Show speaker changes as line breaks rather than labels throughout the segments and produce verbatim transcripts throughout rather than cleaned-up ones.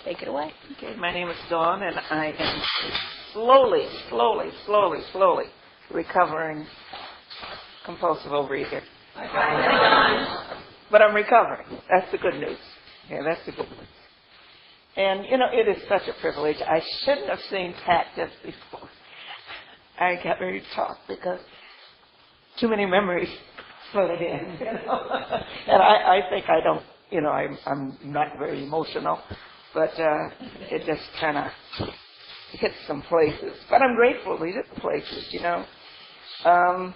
take it away.
Okay, my name is Dawn, and I am slowly, slowly, slowly, slowly recovering compulsive overeater. But I'm recovering. That's the good news. Yeah, that's the good news. And, you know, it is such a privilege. I shouldn't have seen Pat just before I got ready to talk because too many memories floated in, you know. And I, I think I don't, you know, I'm, I'm not very emotional, but uh, it just kind of hits some places. But I'm grateful to hit the places, you know. Um,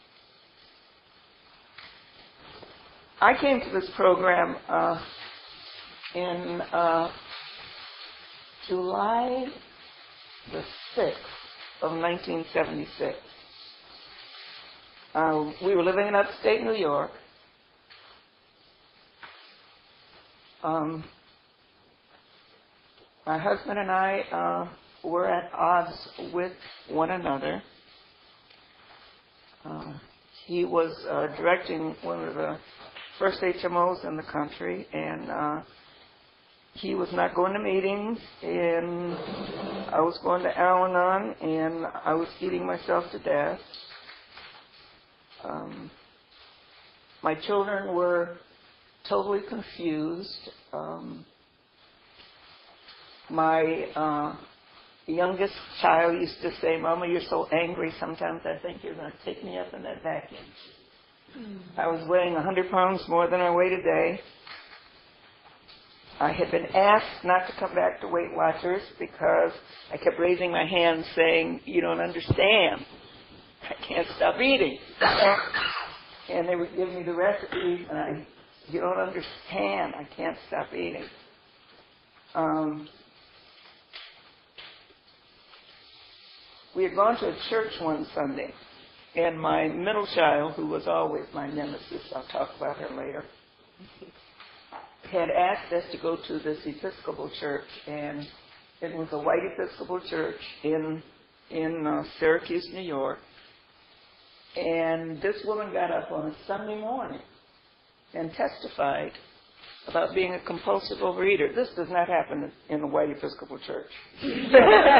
I came to this program uh, in uh, July the sixth of nineteen seventy-six. Uh, we were living in upstate New York. Um, my husband and I uh, were at odds with one another. Uh, he was uh, directing one of the first H M Os in the country, and uh, he was not going to meetings, and I was going to Al-Anon, and I was eating myself to death. Um, my children were totally confused. Um, my uh, youngest child used to say, "Mama, you're so angry, sometimes I think you're going to take me up in that vacuum." Mm. I was weighing one hundred pounds more than I weigh today. I had been asked not to come back to Weight Watchers because I kept raising my hand saying, "You don't understand. I can't stop eating." And they would give me the recipes, and I, "You don't understand. I can't stop eating." Um, we had gone to a church one Sunday, and my middle child, who was always my nemesis, I'll talk about her later, had asked us to go to this Episcopal church, and it was a white Episcopal church in in uh, Syracuse, New York. And this woman got up on a Sunday morning and testified about being a compulsive overeater. This does not happen in the white Episcopal church. And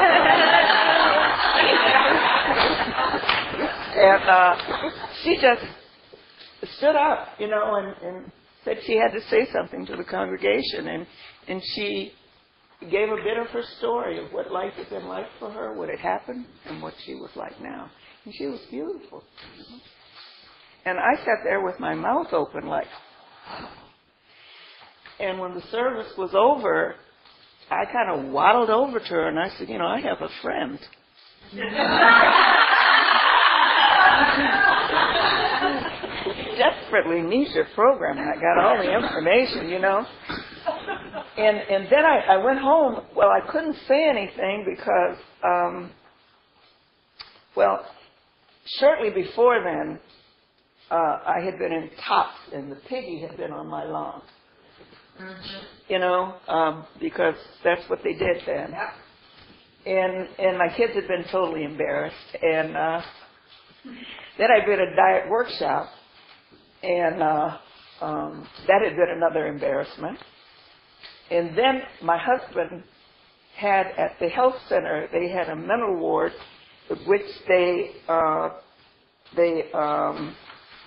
uh, she just stood up, you know, and, and said she had to say something to the congregation, and and she gave a bit of her story of what life had been like for her, what had happened, and what she was like now. And she was beautiful. And I sat there with my mouth open like, and when the service was over, I kind of waddled over to her and I said, "You know, I have a friend." Desperately needs your program, and I got all the information, you know. And and then I, I went home. Well, I couldn't say anything because, um, well, shortly before then, uh, I had been in tops, and the piggy had been on my lawn. Mm-hmm. You know, um, because that's what they did then. Yeah. And and my kids had been totally embarrassed. And uh, then I did a diet workshop, and uh, um, that had been another embarrassment. And then my husband had, at the health center, they had a mental ward, which they uh, they um,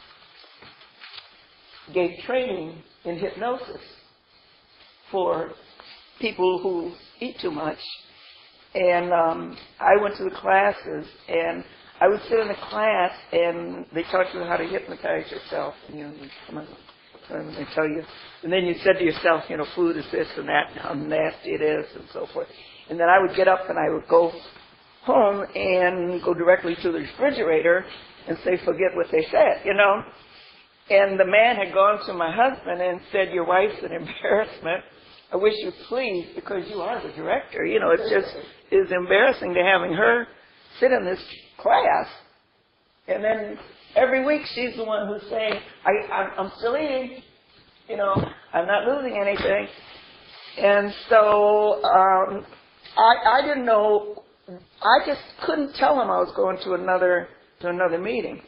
gave training in hypnosis for people who eat too much. And um, I went to the classes, and I would sit in the class, and they taught you how to hypnotize yourself. You know, you come on, and they tell you, and then you said to yourself, you know, food is this and that, and how nasty it is, and so forth. And then I would get up and I would go home and go directly to the refrigerator and say, "Forget what they said," you know. And the man had gone to my husband and said, "Your wife's an embarrassment. I wish you'd please, because you are the director. You know, it just is embarrassing to having her sit in this class." And then every week she's the one who's saying, I, I, I'm still eating. You know, I'm not losing anything. And so um, I, I didn't know. I just couldn't tell him I was going to another to another meeting.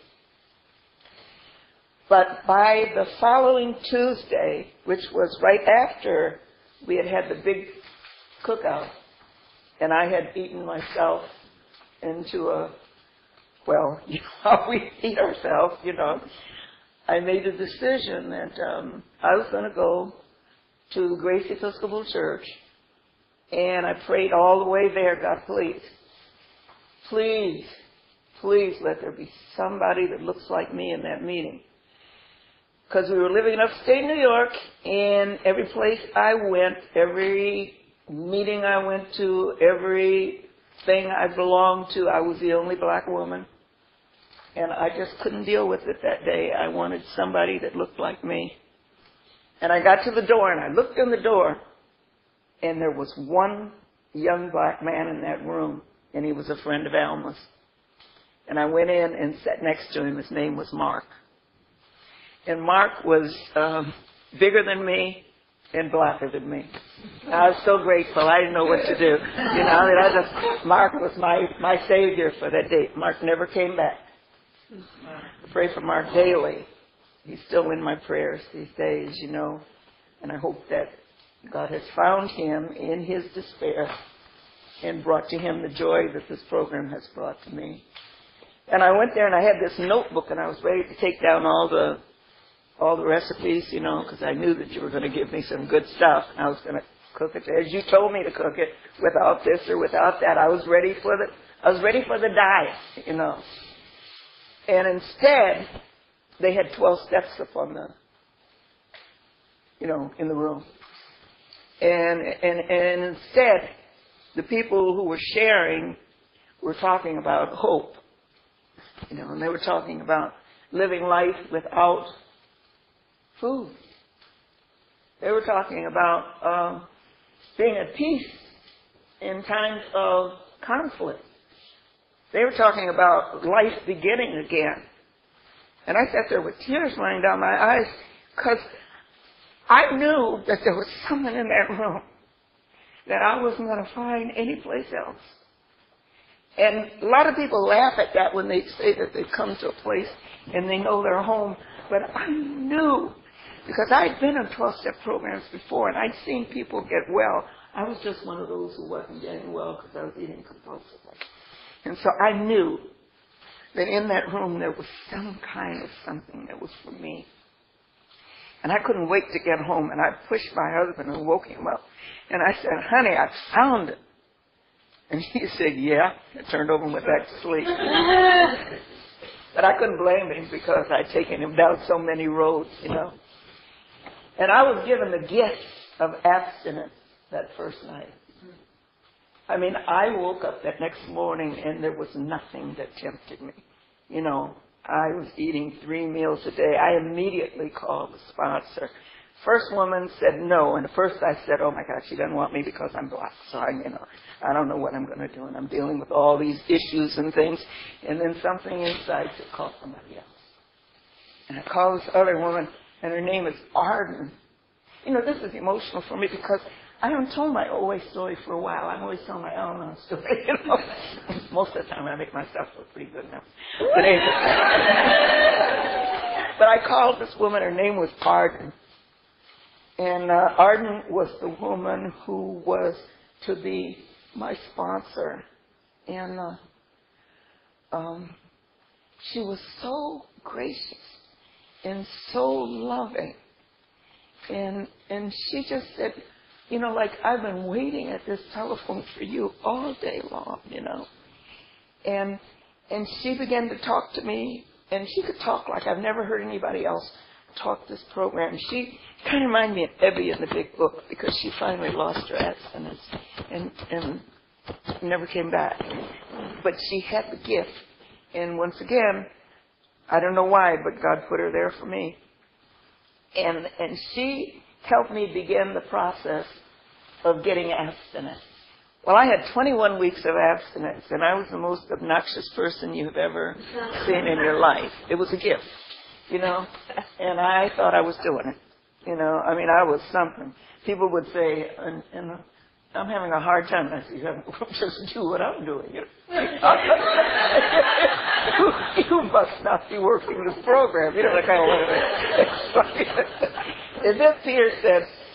But by the following Tuesday, which was right after we had had the big cookout, and I had eaten myself into a, well, you know how we eat ourselves, you know. I made a decision that um, I was going to go to Grace Episcopal Church, and I prayed all the way there, God, please, please, please let there be somebody that looks like me in that meeting. Because we were living in upstate New York, and every place I went, every meeting I went to, every thing I belonged to, I was the only black woman. And I just couldn't deal with it that day. I wanted somebody that looked like me. And I got to the door, and I looked in the door, and there was one young black man in that room, and he was a friend of Alma's. And I went in and sat next to him. His name was Mark. And Mark was um, bigger than me and blacker than me. I was so grateful. I didn't know what to do. You know, I just, Mark was my, my savior for that day. Mark never came back. I pray for Mark daily. He's still in my prayers these days, you know. And I hope that God has found him in his despair and brought to him the joy that this program has brought to me. And I went there and I had this notebook and I was ready to take down all the all the recipes, you know, because I knew that you were going to give me some good stuff. And I was going to cook it as you told me to cook it, without this or without that. I was ready for the I was ready for the diet, you know. And instead, they had twelve steps up on the, you know, in the room. And and and instead, the people who were sharing were talking about hope. You know, and they were talking about living life without food. They were talking about um, being at peace in times of conflict. They were talking about life beginning again. And I sat there with tears running down my eyes because I knew that there was someone in that room that I wasn't going to find anyplace else. And a lot of people laugh at that when they say that they've come to a place and they know they're home. But I knew, because I'd been in twelve-step programs before and I'd seen people get well. I was just one of those who wasn't getting well because I was eating compulsively. And so I knew that in that room there was some kind of something that was for me. And I couldn't wait to get home. And I pushed my husband and woke him up. And I said, honey, I found it. And he said, yeah. I turned over and went back to sleep. But I couldn't blame him because I'd taken him down so many roads, you know. And I was given the gift of abstinence that first night. I mean, I woke up that next morning and there was nothing that tempted me. You know, I was eating three meals a day. I immediately called the sponsor. First woman said no, and at first I said, oh my God, she doesn't want me because I'm black. So I, you know, I don't know what I'm going to do, and I'm dealing with all these issues and things. And then something inside said, call somebody else. And I called this other woman, and her name is Arden. You know, this is emotional for me because I haven't told my O A story for a while. I'm always telling my Al-Anon story, you know. Most of the time I make myself look pretty good now. But anyway. But I called this woman. Her name was Arden. And uh, Arden was the woman who was to be my sponsor. And uh, um, she was so gracious and so loving. And and she just said, you know, like, I've been waiting at this telephone for you all day long, you know. And and she began to talk to me, and she could talk like I've never heard anybody else talk this program. She kind of reminded me of Ebby in the Big Book because she finally lost her abstinence and, and never came back. But she had the gift. And once again, I don't know why, but God put her there for me. And and she helped me begin the process of getting abstinence. Well, I had twenty-one weeks of abstinence, and I was the most obnoxious person you have ever seen in your life. It was a gift, you know, and I thought I was doing it. You know, I mean, I was something. People would say, and, and I'm having a hard time. I said, just do what I'm doing. You know? You must not be working this program. You know, the kind of way. And then Peter said,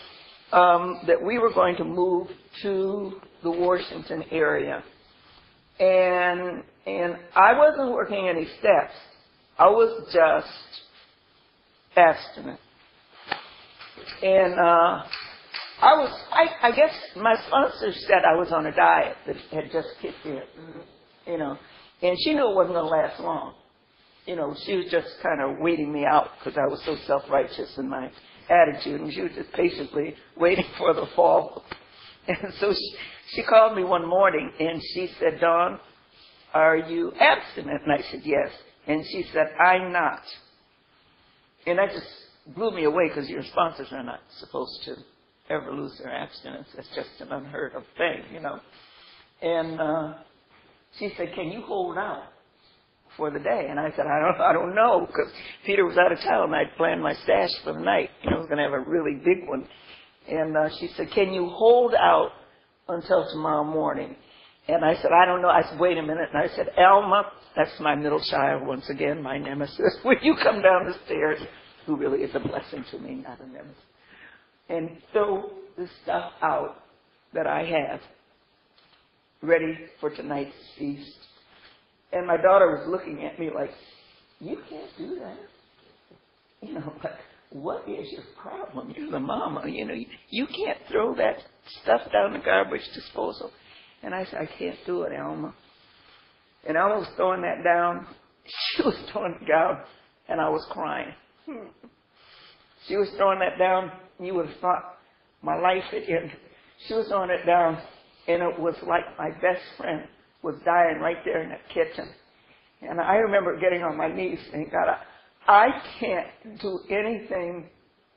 um, that we were going to move to the Washington area. And and I wasn't working any steps. I was just abstinent. And uh, I was, I, I guess my sponsor said I was on a diet that had just kicked in, you know. And she knew it wasn't going to last long. You know, she was just kind of waiting me out because I was so self-righteous in my attitude. And she was just patiently waiting for the fall. And so she, she called me one morning and she said, Dawn, are you abstinent? And I said, yes. And she said, I'm not. And that just blew me away because your sponsors are not supposed to ever lose their abstinence. That's just an unheard of thing, you know. And uh, she said, can you hold out for the day? And I said, I don't I don't know, because Peter was out of town. I'd planned my stash for the night. You know, I was going to have a really big one. And uh, she said, can you hold out until tomorrow morning? And I said, I don't know. I said, wait a minute. And I said, Alma, that's my middle child once again, my nemesis. When you come down the stairs, who really is a blessing to me, not a nemesis, and throw the stuff out that I have ready for tonight's feast. And my daughter was looking at me like, you can't do that. You know, like, what is your problem? You're the mama. You know, you, you can't throw that stuff down the garbage disposal. And I said, I can't do it, Alma. And Alma was throwing that down. She was throwing it down, and I was crying. She was throwing that down. You would have thought my life had ended. She was throwing it down, and it was like my best friend was dying right there in that kitchen. And I remember getting on my knees and God, I, I can't do anything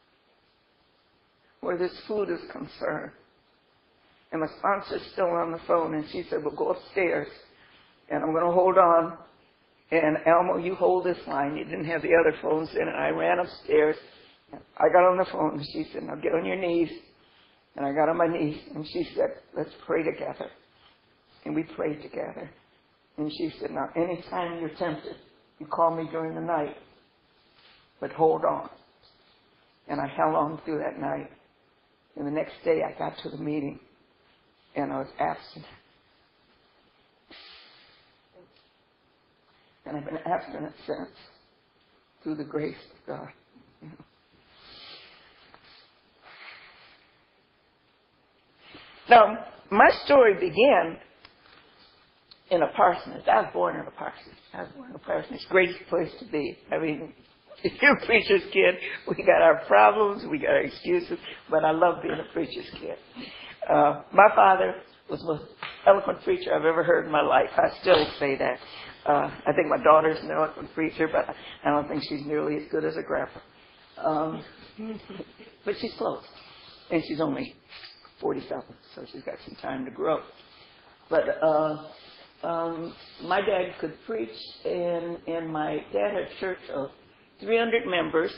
where this food is concerned. And my sponsor's still on the phone, and she said, well, go upstairs, and I'm going to hold on. And Elmo, you hold this line. You didn't have the other phones in, and I ran upstairs. I got on the phone, and she said, now get on your knees. And I got on my knees, and she said, let's pray together. And we prayed together. And she said, now, anytime you're tempted, you call me during the night, but hold on. And I held on through that night. And the next day, I got to the meeting, and I was abstinent. And I've been abstinent since, through the grace of God. You know. Now, my story began in a parsonage. I was born in a parsonage. I was born in a parsonage. Greatest place to be. I mean, if you're a preacher's kid, we got our problems, we got our excuses, but I love being a preacher's kid. Uh, my father was the most eloquent preacher I've ever heard in my life. I still say that. Uh, I think my daughter's an eloquent preacher, but I don't think she's nearly as good as her grandpa. Um, but she's close. And she's only forty-seven, so she's got some time to grow. But uh, um, my dad could preach, and, and my dad had a church of three hundred members.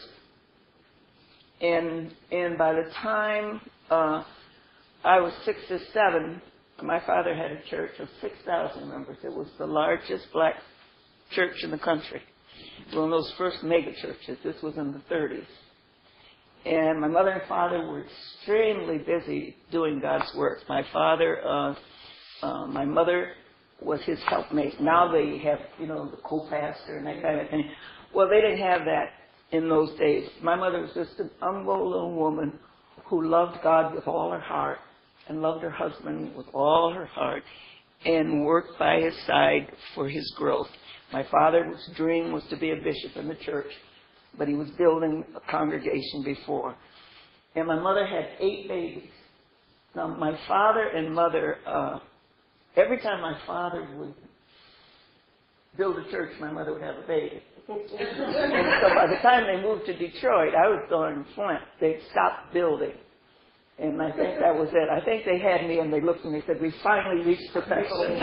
And, and by the time uh, I was six or seven, my father had a church of six thousand members. It was the largest black church in the country. One of those first mega churches. This was in the thirties. And my mother and father were extremely busy doing God's work. My father, uh, uh, my mother was his helpmate. Now they have, you know, the co-pastor and that kind of thing. Well, they didn't have that in those days. My mother was just an humble little woman who loved God with all her heart and loved her husband with all her heart and worked by his side for his growth. My father's dream was to be a bishop in the church, but he was building a congregation before. And my mother had eight babies. Now, my father and mother, uh, every time my father would build a church, my mother would have a baby. And so by the time they moved to Detroit, I was still in Flint. They stopped building. And I think that was it. I think they had me and they looked and they said, we finally reached the threshold.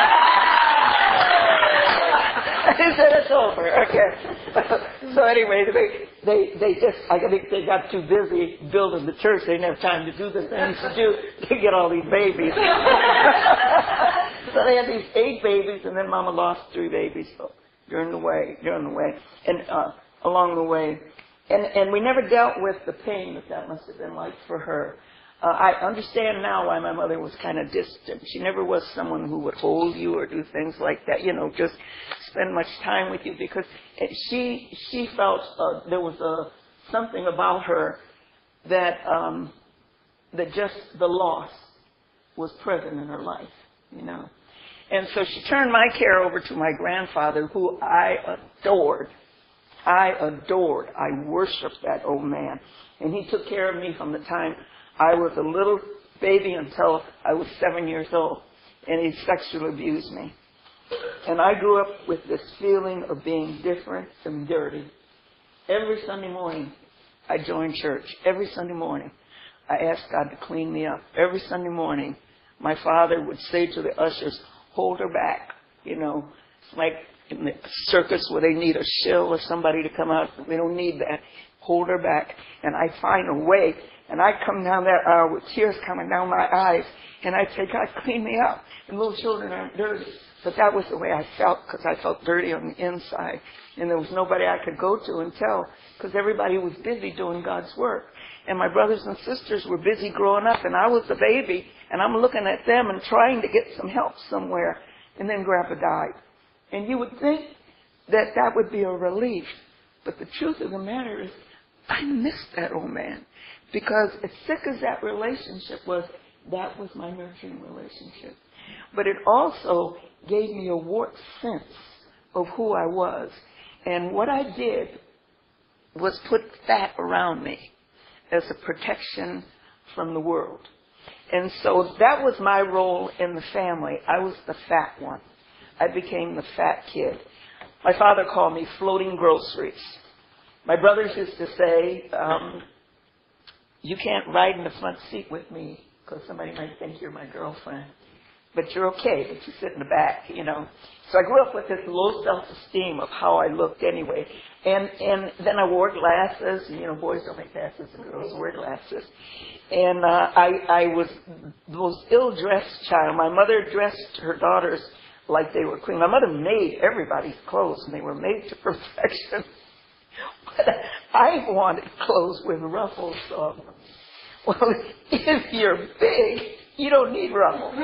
I said, it's over. Okay. So anyway, they, they, they just, I think they got too busy building the church. They didn't have time to do the things to do to get all these babies. So they had these eight babies, and then Mama lost three babies during the way, during the way, and uh, along the way. And, and we never dealt with the pain that that must have been like for her. Uh, I understand now why my mother was kind of distant. She never was someone who would hold you or do things like that, you know, just spend much time with you, because it, she she felt uh, there was a something about her that um, that just the loss was present in her life, you know. And so she turned my care over to my grandfather, who I adored. I adored. I worshiped that old man. And he took care of me from the time I was a little baby until I was seven years old. And he sexually abused me. And I grew up with this feeling of being different and dirty. Every Sunday morning, I joined church. Every Sunday morning, I asked God to clean me up. Every Sunday morning, my father would say to the ushers, hold her back. You know, it's like in the circus where they need a shill or somebody to come out. We don't need that. Hold her back. And I find a way. And I come down that aisle with tears coming down my eyes. And I say, God, clean me up. And little children aren't dirty. But that was the way I felt, because I felt dirty on the inside. And there was nobody I could go to and tell, because everybody was busy doing God's work. And my brothers and sisters were busy growing up, and I was a baby, and I'm looking at them and trying to get some help somewhere. And then Grandpa died. And you would think that that would be a relief. But the truth of the matter is, I missed that old man. Because as sick as that relationship was, that was my nurturing relationship. But it also gave me a warped sense of who I was. And what I did was put fat around me as a protection from the world. And so that was my role in the family. I was the fat one. I became the fat kid. My father called me floating groceries. My brothers used to say, um, you can't ride in the front seat with me because somebody might think you're my girlfriend. But you're okay, but you sit in the back, you know. So I grew up with this low self-esteem of how I looked anyway. And and then I wore glasses. And, you know, boys don't make glasses, and girls wear glasses. And uh, I, I was the most ill-dressed child. My mother dressed her daughters like they were queens. My mother made everybody's clothes, and they were made to perfection. But I wanted clothes with ruffles on them. Well, if you're big, you don't need ruffles.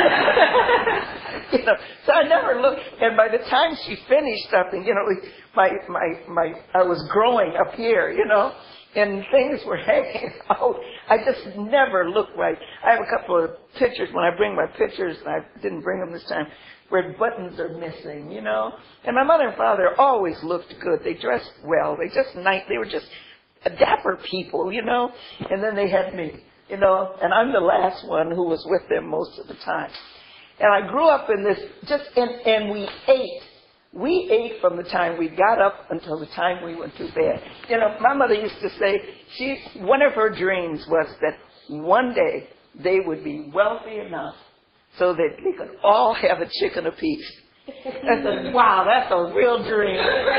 You know, so I never looked. And by the time she finished something, you know, my my my I was growing up here, you know, and things were hanging out. I just never looked right. I have a couple of pictures when I bring my pictures, and I didn't bring them this time, where buttons are missing, you know. And my mother and father always looked good. They dressed well. They just nice. They were just dapper people, you know. And then they had me, you know. And I'm the last one who was with them most of the time. And I grew up in this just and and we ate. We ate from the time we got up until the time we went to bed. You know, my mother used to say she one of her dreams was that one day they would be wealthy enough so that they could all have a chicken apiece. I said, wow, that's a real dream.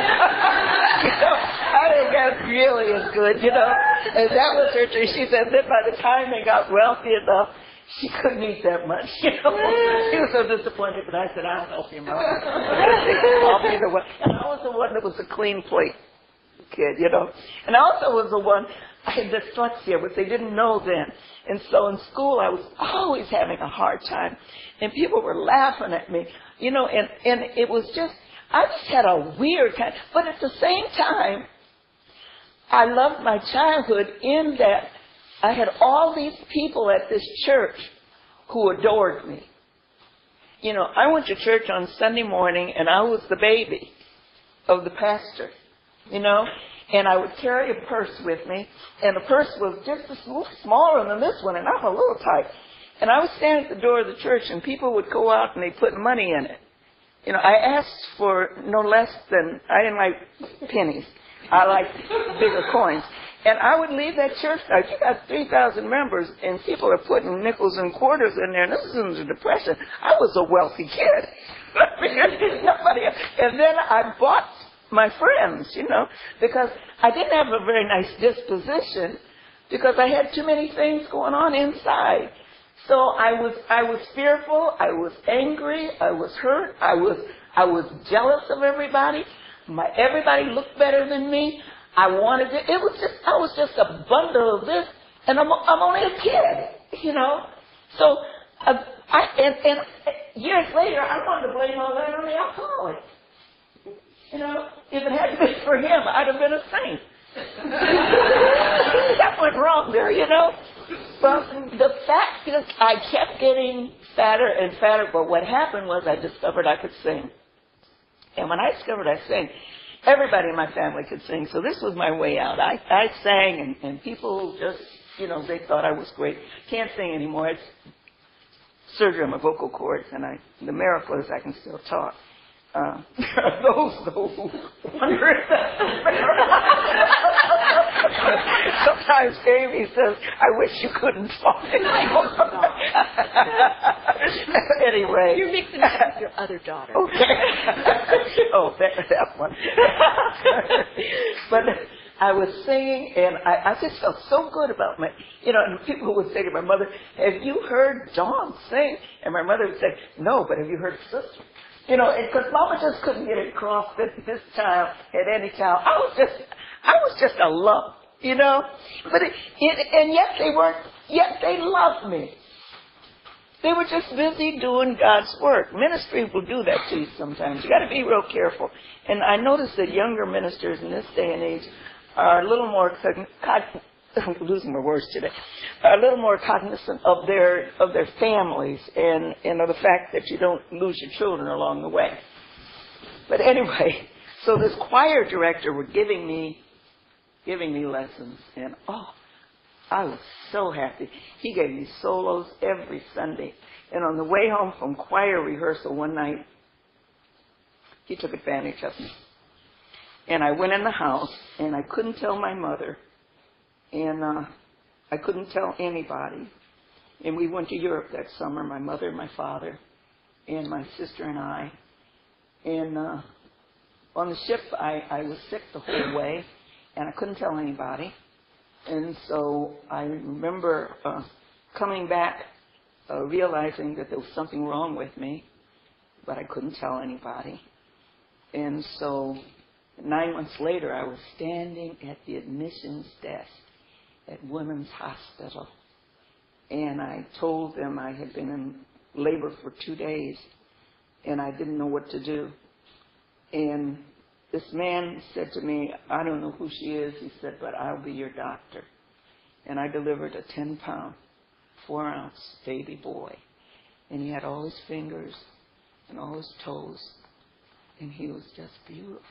You know, I think that's really as good, you know. And that was her dream. She said that by the time they got wealthy enough, she couldn't eat that much, you know. She was so disappointed, but I said, I'll help you, Mom. I'll be the one. And I was the one that was a clean plate kid, you know. And I also was the one, I had dyslexia, but they didn't know then. And so in school, I was always having a hard time. And people were laughing at me, you know, and, and it was just, I just had a weird kind. But at the same time, I loved my childhood in that I had all these people at this church who adored me. You know, I went to church on Sunday morning, and I was the baby of the pastor, you know. And I would carry a purse with me, and the purse was just a little smaller than this one, and I'm a little tight. And I would stand at the door of the church, and people would go out and they put money in it. You know, I asked for no less than, I didn't like pennies. I liked bigger coins. And I would leave that church. Now, you got three thousand members, and people are putting nickels and quarters in there, and this is in the Depression. I was a wealthy kid. Nobody else. And then I bought my friends, you know, because I didn't have a very nice disposition because I had too many things going on inside. So I was, I was fearful. I was angry. I was hurt. I was, I was jealous of everybody. My, everybody looked better than me. I wanted it. It was just, I was just a bundle of this, and I'm, I'm only a kid. you know. So, uh, I, and, and years later, I wanted to blame all that on the alcoholic. You know, if it hadn't been for him, I'd have been a saint. That went wrong there, you know. But the fact is, I kept getting fatter and fatter. But what happened was I discovered I could sing. And when I discovered I sang, everybody in my family could sing. So this was my way out. I, I sang, and, and people just, you know, they thought I was great. Can't sing anymore. It's surgery on my vocal cords, and I, the miracle is I can still talk. Uh, those, those wonder if that's sometimes Amy says, I wish you couldn't talk anymore. Anyway.
You're mixing it up with your other daughter.
Okay. Oh, that, that one. But I was singing, and I, I just felt so good about my, you know, and people would say to my mother, have you heard Dawn sing? And my mother would say, no, but have you heard Sister? You know, because Mama just couldn't get it across that this child had any child. I was just, I was just a lump, you know. But it, it, and yet they weren't. Yet they loved me. They were just busy doing God's work. Ministry will do that to you sometimes. You got to be real careful. And I noticed that younger ministers in this day and age are a little more cognizant. I'm losing my words today. A little more cognizant of their of their families and, and of the fact that you don't lose your children along the way. But anyway, so this choir director was giving me giving me lessons, and oh, I was so happy. He gave me solos every Sunday. And on the way home from choir rehearsal one night, he took advantage of me. And I went in the house, and I couldn't tell my mother. And uh, I couldn't tell anybody. And we went to Europe that summer, my mother and my father, and my sister and I. And uh, on the ship, I, I was sick the whole way, and I couldn't tell anybody. And so I remember uh, coming back, uh, realizing that there was something wrong with me, but I couldn't tell anybody. And so nine months later, I was standing at the admissions desk at Women's Hospital, and I told them I had been in labor for two days, and I didn't know what to do. And this man said to me, I don't know who she is, he said, but I'll be your doctor. And I delivered a ten-pound, four-ounce baby boy, and he had all his fingers and all his toes, and he was just beautiful.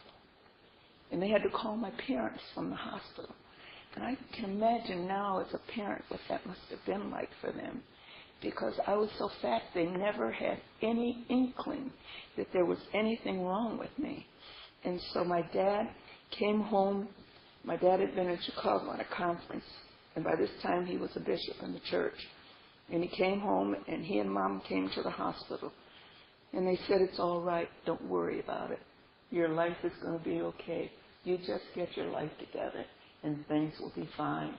And they had to call my parents from the hospital. And I can imagine now as a parent what that must have been like for them. Because I was so fat, they never had any inkling that there was anything wrong with me. And so my dad came home. My dad had been in Chicago on a conference. And by this time, he was a bishop in the church. And he came home, and he and Mom came to the hospital. And they said, it's all right. Don't worry about it. Your life is going to be okay. You just get your life together, and things will be fine.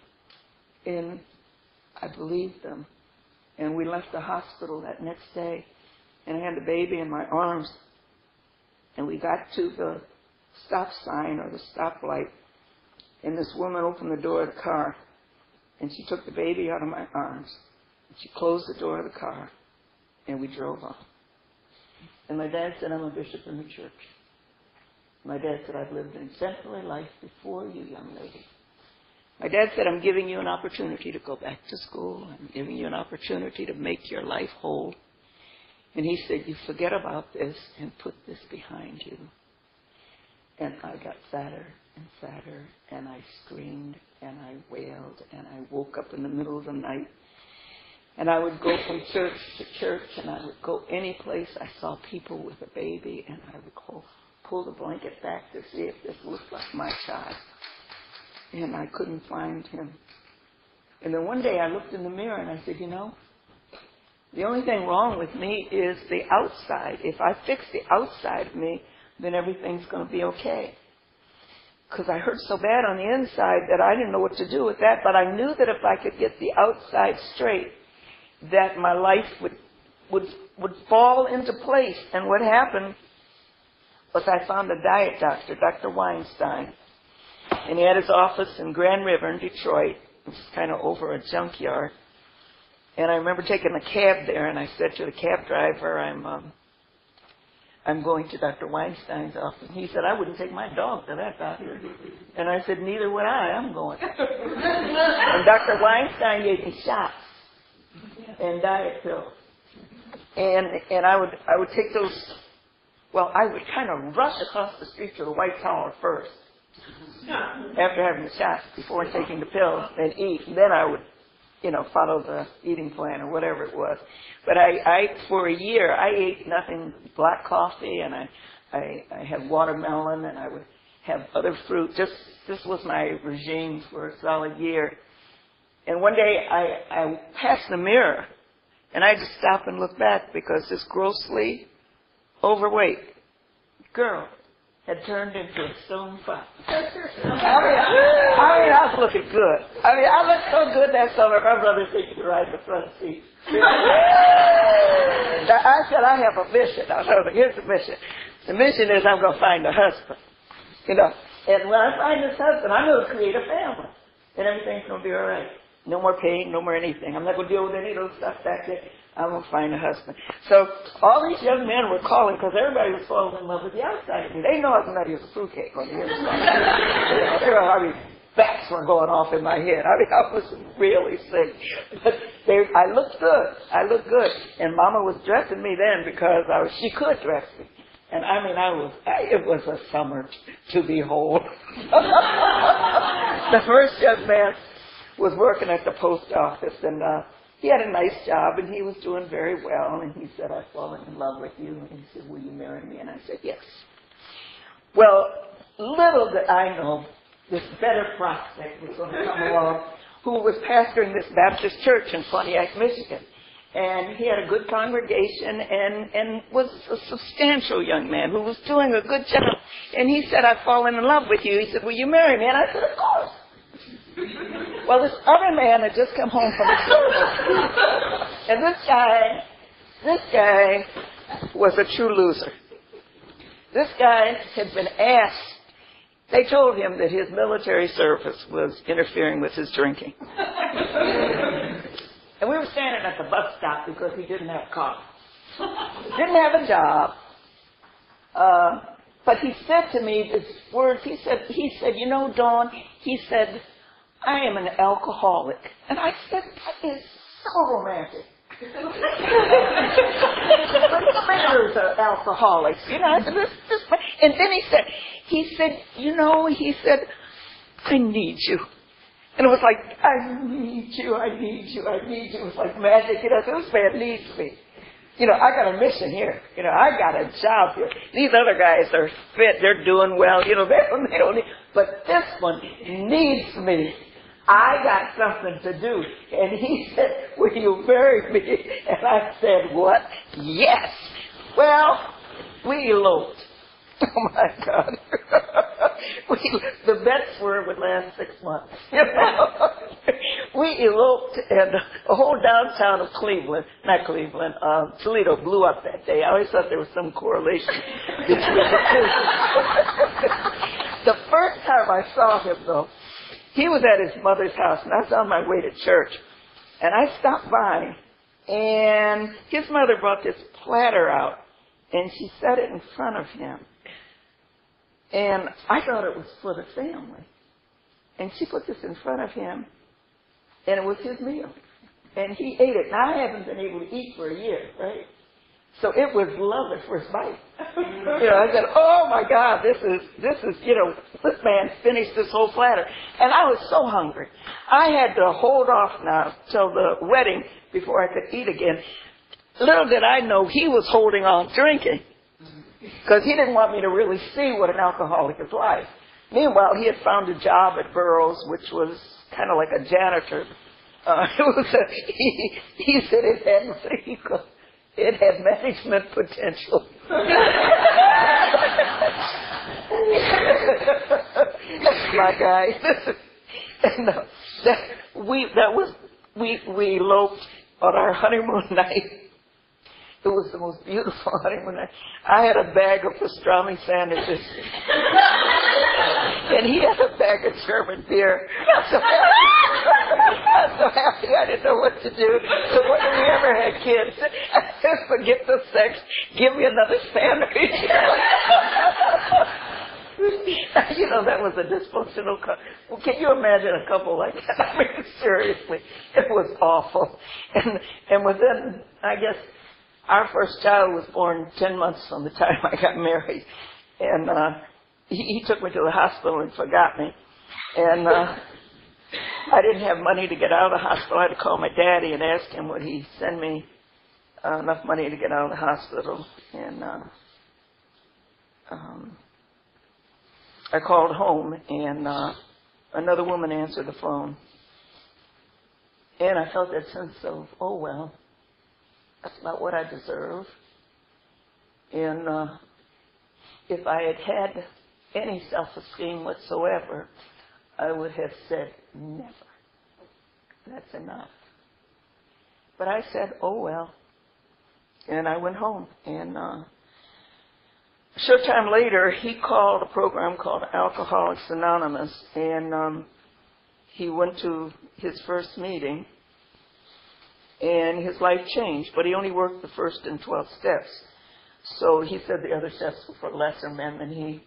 And I believed them. And we left the hospital that next day, and I had the baby in my arms. And we got to the stop sign or the stoplight, and this woman opened the door of the car, and she took the baby out of my arms. And she closed the door of the car, and we drove off. And my dad said, I'm a bishop in the church. My dad said, I've lived an exemplary life before you, young lady. My dad said, I'm giving you an opportunity to go back to school. I'm giving you an opportunity to make your life whole. And he said, you forget about this and put this behind you. And I got fatter and fatter, and I screamed, and I wailed, and I woke up in the middle of the night. And I would go from church to church, and I would go any place I saw people with a baby, and I would go pull the blanket back to see if this looked like my child. And I couldn't find him. And then one day I looked in the mirror and I said, you know, the only thing wrong with me is the outside. If I fix the outside of me, then everything's going to be okay. Because I hurt so bad on the inside that I didn't know what to do with that. But I knew that if I could get the outside straight, that my life would would would fall into place. And what happened was I found a diet doctor, Doctor Weinstein. And he had his office in Grand River in Detroit, which is kind of over a junkyard. And I remember taking a cab there, and I said to the cab driver, I'm um, I'm going to Doctor Weinstein's office. And he said, I wouldn't take my dog to that doctor. And I said, neither would I. I'm going. And Doctor Weinstein gave me shots and diet pills. And and I would I would take those, well, I would kind of rush across the street to the White Tower first, after having the shots, before taking the pills, and eat. And then I would, you know, follow the eating plan or whatever it was. But I, I for a year, I ate nothing, black coffee, and I, I, I had watermelon, and I would have other fruit. Just, this was my regime for a solid year. And one day, I, I passed the mirror, and I had to stop and look back because this grossly overweight girl had turned into a stone fox. I mean, I mean, I was looking good. I mean, I looked so good that summer, my brother said you could ride the front seat. I said, I have a mission. I said, here's the mission. The mission is I'm going to find a husband. You know, and when I find this husband, I'm going to create a family. And everything's going to be all right. No more pain, no more anything. I'm not going to deal with any of those stuff back there. I'm going to find a husband. So all these young men were calling because everybody was falling in love with the outside of me. They know I was nutty as a fruitcake on the inside. You know, they were, I mean, bats were going off in my head. I mean, I was really sick. But they, I looked good. I looked good. And Mama was dressing me then because I was, she could dress me. And I mean, I was, I, it was a summer to behold. The first young man was working at the post office, and uh, he had a nice job, and he was doing very well. And he said, I've fallen in love with you. And he said, will you marry me? And I said, yes. Well, little did I know this better prospect was going to come along, who was pastoring this Baptist church in Pontiac, Michigan. And he had a good congregation and, and was a substantial young man who was doing a good job. And he said, I've fallen in love with you. He said, will you marry me? And I said, of course. Well, this other man had just come home from the service. And this guy, this guy was a true loser. This guy had been asked, they told him that his military service was interfering with his drinking. And we were standing at the bus stop because he didn't have a car. Didn't have a job. Uh, but he said to me these words, he said, he said, you know, Dawn, he said, I am an alcoholic. And I said, that is so romantic. Players are alcoholics, you know. I said, this, this, and then he said, he said, you know, he said, I need you. And it was like, I need you, I need you, I need you. It was like magic. You know, this man needs me. You know, I got a mission here. You know, I got a job here. These other guys are fit, they're doing well. You know, they don't, they don't need, but this one needs me. I got something to do. And he said, will you marry me? And I said, what? Yes. Well, we eloped. Oh, my God. we, the bets were it would last six months. You know? We eloped, and the whole downtown of Cleveland, not Cleveland, um, Toledo blew up that day. I always thought there was some correlation between the two. The first time I saw him, though, he was at his mother's house, and I was on my way to church. And I stopped by, and his mother brought this platter out, and she set it in front of him. And I thought it was for the family. And she put this in front of him, and it was his meal. And he ate it. Now, I haven't been able to eat for a year, right? So it was love at first bite. You know, I said, oh, my God, this is, this is, you know, this man finished this whole platter. And I was so hungry. I had to hold off now till the wedding before I could eat again. Little did I know he was holding on drinking because he didn't want me to really see what an alcoholic is like. Meanwhile, he had found a job at Burroughs, which was kind of like a janitor. Uh, it was a, he, he said it had, it had management potential. That's my guy. And, uh, that, we, that was, we, we eloped on our honeymoon night. It was the most beautiful honeymoon. I, I had a bag of pastrami sandwiches, and he had a bag of German beer. I was so happy. I was so happy I didn't know what to do. So when we ever had kids, I said, forget the sex, give me another sandwich. You know, that was a dysfunctional couple. Well, can you imagine a couple like that? I mean, seriously, it was awful. And and within, I guess, our first child was born ten months from the time I got married. And uh, he, he took me to the hospital and forgot me. And uh, I didn't have money to get out of the hospital. I had to call my daddy and ask him would he send me uh, enough money to get out of the hospital. And uh, um, I called home, and uh, another woman answered the phone. And I felt that sense of, oh, well, that's about what I deserve. And uh, if I had had any self-esteem whatsoever, I would have said, never. That's enough. But I said, oh, well. And I went home. And uh, a short time later, he called a program called Alcoholics Anonymous. And um, he went to his first meeting. And his life changed. But he only worked the first and twelve steps. So he said the other steps were for lesser men than he.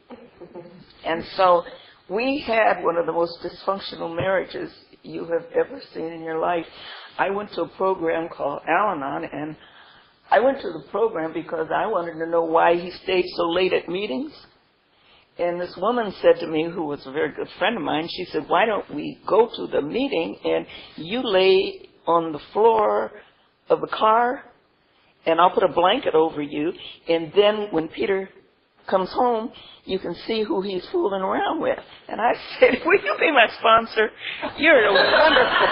And so we had one of the most dysfunctional marriages you have ever seen in your life. I went to a program called Al-Anon, and I went to the program because I wanted to know why he stayed so late at meetings. And this woman said to me, who was a very good friend of mine, she said, why don't we go to the meeting and you lay on the floor of the car and I'll put a blanket over you, and then when Peter comes home, you can see who he's fooling around with. And I said, will you be my sponsor? You're a wonderful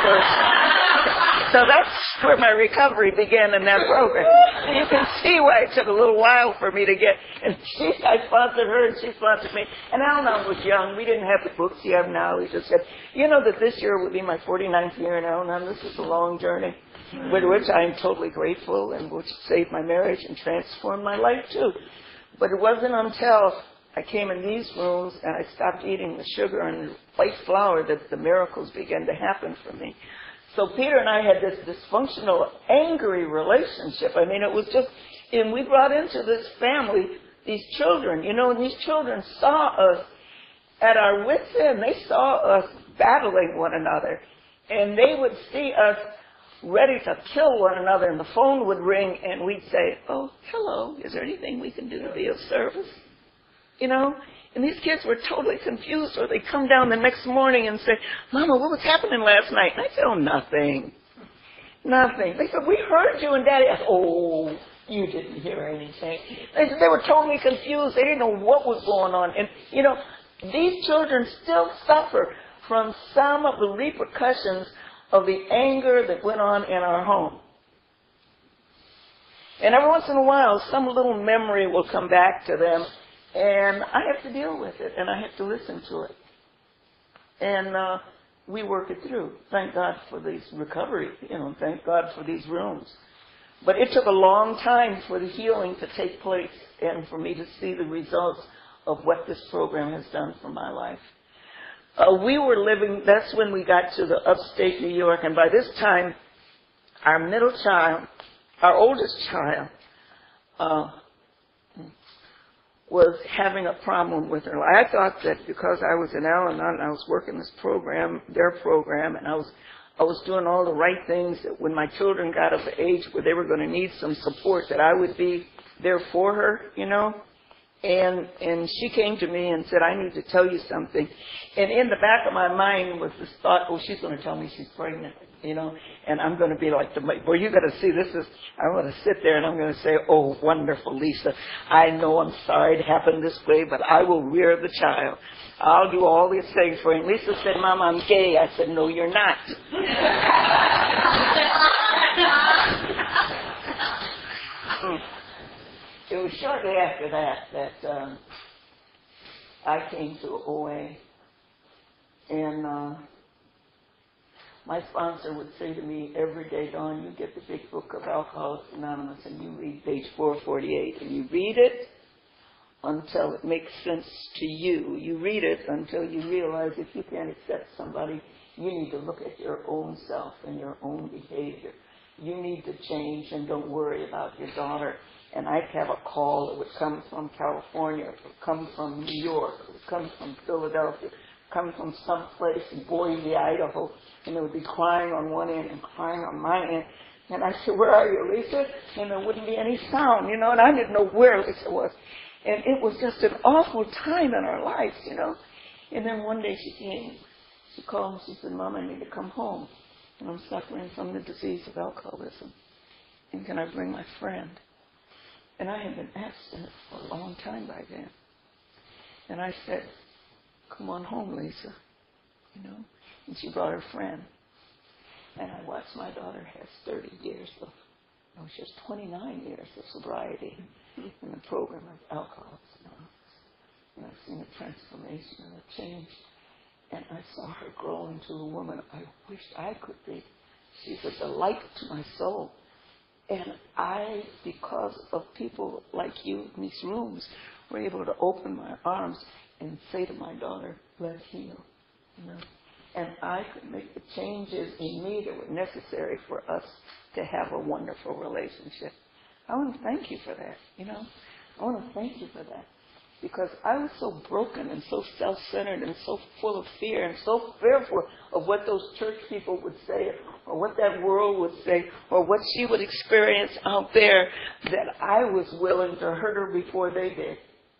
person. So that's where my recovery began in that program. And you can see why it took a little while for me to get, and she, I sponsored her and she sponsored me. And Al-Anon was young. We didn't have the books you have now. We just said, you know that this year would be my forty-ninth year in Al-Anon. This is a long journey, with which I am totally grateful and which saved my marriage and transformed my life too. But it wasn't until I came in these rooms and I stopped eating the sugar and white flour that the miracles began to happen for me. So Peter and I had this dysfunctional, angry relationship. I mean, it was just, and we brought into this family these children, you know, and these children saw us at our wits' end. They saw us battling one another. And they would see us ready to kill one another, and the phone would ring, and we'd say, oh, hello, is there anything we can do to be of service? You know? And these kids were totally confused, or they'd come down the next morning and say, Mama, what was happening last night? And I said, oh, nothing. Nothing. They said, we heard you and Daddy. I said, oh, you didn't hear anything. They said they were totally confused. They didn't know what was going on. And, you know, these children still suffer from some of the repercussions of the anger that went on in our home. And every once in a while, some little memory will come back to them, and I have to deal with it, and I have to listen to it. And uh, we work it through. Thank God for these recovery, you know, thank God for these rooms. But it took a long time for the healing to take place and for me to see the results of what this program has done for my life. Uh, we were living, that's when we got to the upstate New York, and by this time, our middle child, our oldest child, uh, was having a problem with her. I thought that because I was in Al-Anon, I was working this program, their program, and I was I was doing all the right things, that when my children got of the age where they were going to need some support, that I would be there for her, you know. And and she came to me and said, I need to tell you something. And in the back of my mind was this thought, oh, she's going to tell me she's pregnant, you know, and I'm going to be like, the boy, you got to see, this is, I'm going to sit there and I'm going to say, oh, wonderful, Lisa. I know I'm sorry it happened this way, but I will rear the child. I'll do all these things for you. And Lisa said, Mom, I'm gay. I said, no, you're not. It was shortly after that that um, I came to O A. And uh, my sponsor would say to me every day, Dawn, you get the big book of Alcoholics Anonymous and you read page four forty-eight. And you read it until it makes sense to you. You read it until you realize if you can't accept somebody, you need to look at your own self and your own behavior. You need to change and don't worry about your daughter. And I'd have a call that would come from California, it would come from New York, it would come from Philadelphia, it would come from someplace in Boise, Idaho, and it would be crying on one end and crying on my end. And I said, where are you, Lisa? And there wouldn't be any sound, you know, and I didn't know where Lisa was. And it was just an awful time in our lives, you know. And then one day she came, she called and she said, Mom, I need to come home. And I'm suffering from the disease of alcoholism. And can I bring my friend? And I had been abstinent for a long time by then. And I said, come on home, Lisa. You know? And she brought her friend. And I watched my daughter has thirty years of, no, she has twenty-nine years of sobriety in the program of Alcoholics Anonymous. And I've seen a transformation and a change. And I saw her grow into a woman I wished I could be. She's a delight to my soul. And I, because of people like you in these rooms, were able to open my arms and say to my daughter, let's heal. You know? And I could make the changes in me that were necessary for us to have a wonderful relationship. I want to thank you for that, you know. I want to thank you for that. Because I was so broken and so self-centered and so full of fear and so fearful of what those church people would say or what that world would say or what she would experience out there that I was willing to hurt her before they did.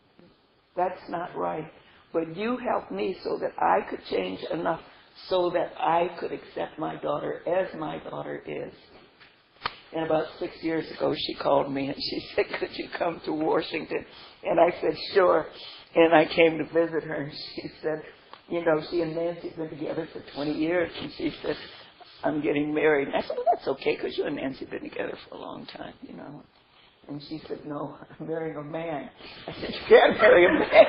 That's not right. But you helped me so that I could change enough so that I could accept my daughter as my daughter is. And about six years ago, she called me and she said, could you come to Washington? And I said, sure. And I came to visit her and she said, you know, she and Nancy have been together for twenty years. And she said, I'm getting married. And I said, well, that's okay because you and Nancy have been together for a long time, you know. And she said, no, I'm marrying a man. I said, you can't marry a man.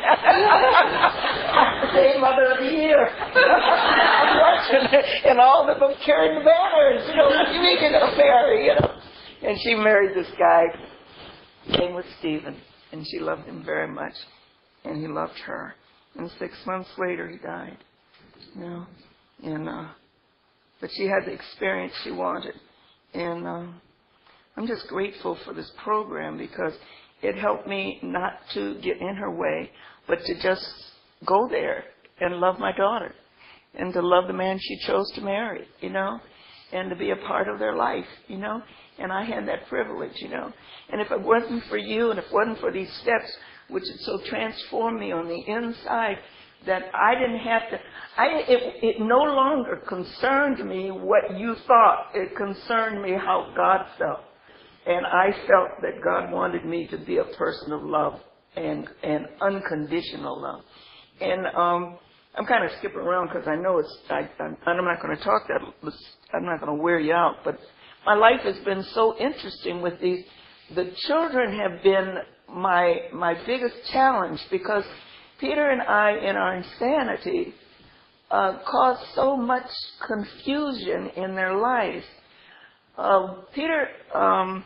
I'm the same mother of the year. I'm watching and all of them carrying the banners. You know, what do you mean you're going to marry, you know? And she married this guy. His name was Stephen. And she loved him very much. And he loved her. And six months later, he died. You know, and, uh, but she had the experience she wanted. And, uh, I'm just grateful for this program because it helped me not to get in her way, but to just go there and love my daughter and to love the man she chose to marry, you know, and to be a part of their life, you know. And I had that privilege, you know. And if it wasn't for you and if it wasn't for these steps, which had so transformed me on the inside, that I didn't have to, I, it, it no longer concerned me what you thought. It concerned me how God felt. And I felt that God wanted me to be a person of love and, and unconditional love. And um, I'm kind of skipping around because I know it's, I, I'm, I'm not going to talk that, I'm not going to wear you out. But my life has been so interesting with these. The children have been my, my biggest challenge because Peter and I, in our insanity, uh, caused so much confusion in their lives. Uh, Peter, um,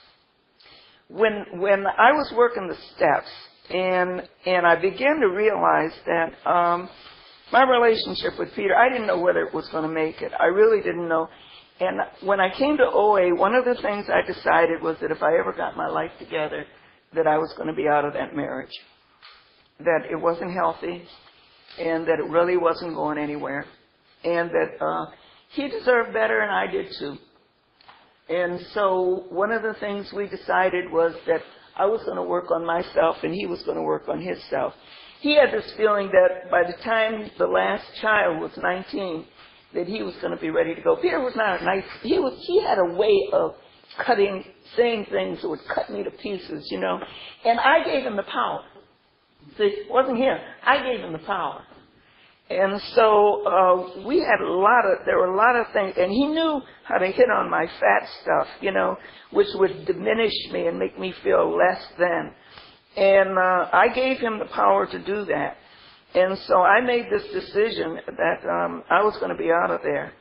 when when I was working the steps, and and I began to realize that um, my relationship with Peter, I didn't know whether it was going to make it. I really didn't know. And when I came to O A, one of the things I decided was that if I ever got my life together, that I was going to be out of that marriage, that it wasn't healthy, and that it really wasn't going anywhere, and that uh, he deserved better, and I did too. And so one of the things we decided was that I was going to work on myself and he was going to work on himself. He had this feeling that by the time the last child was nineteen, that he was going to be ready to go. Peter was not a nice, he was, he had a way of cutting, saying things that would cut me to pieces, you know. And I gave him the power. See, it wasn't him. I gave him the power. And so uh, we had a lot of, there were a lot of things, and he knew how to hit on my fat stuff, you know, which would diminish me and make me feel less than. And uh, I gave him the power to do that. And so I made this decision that um, I was going to be out of there.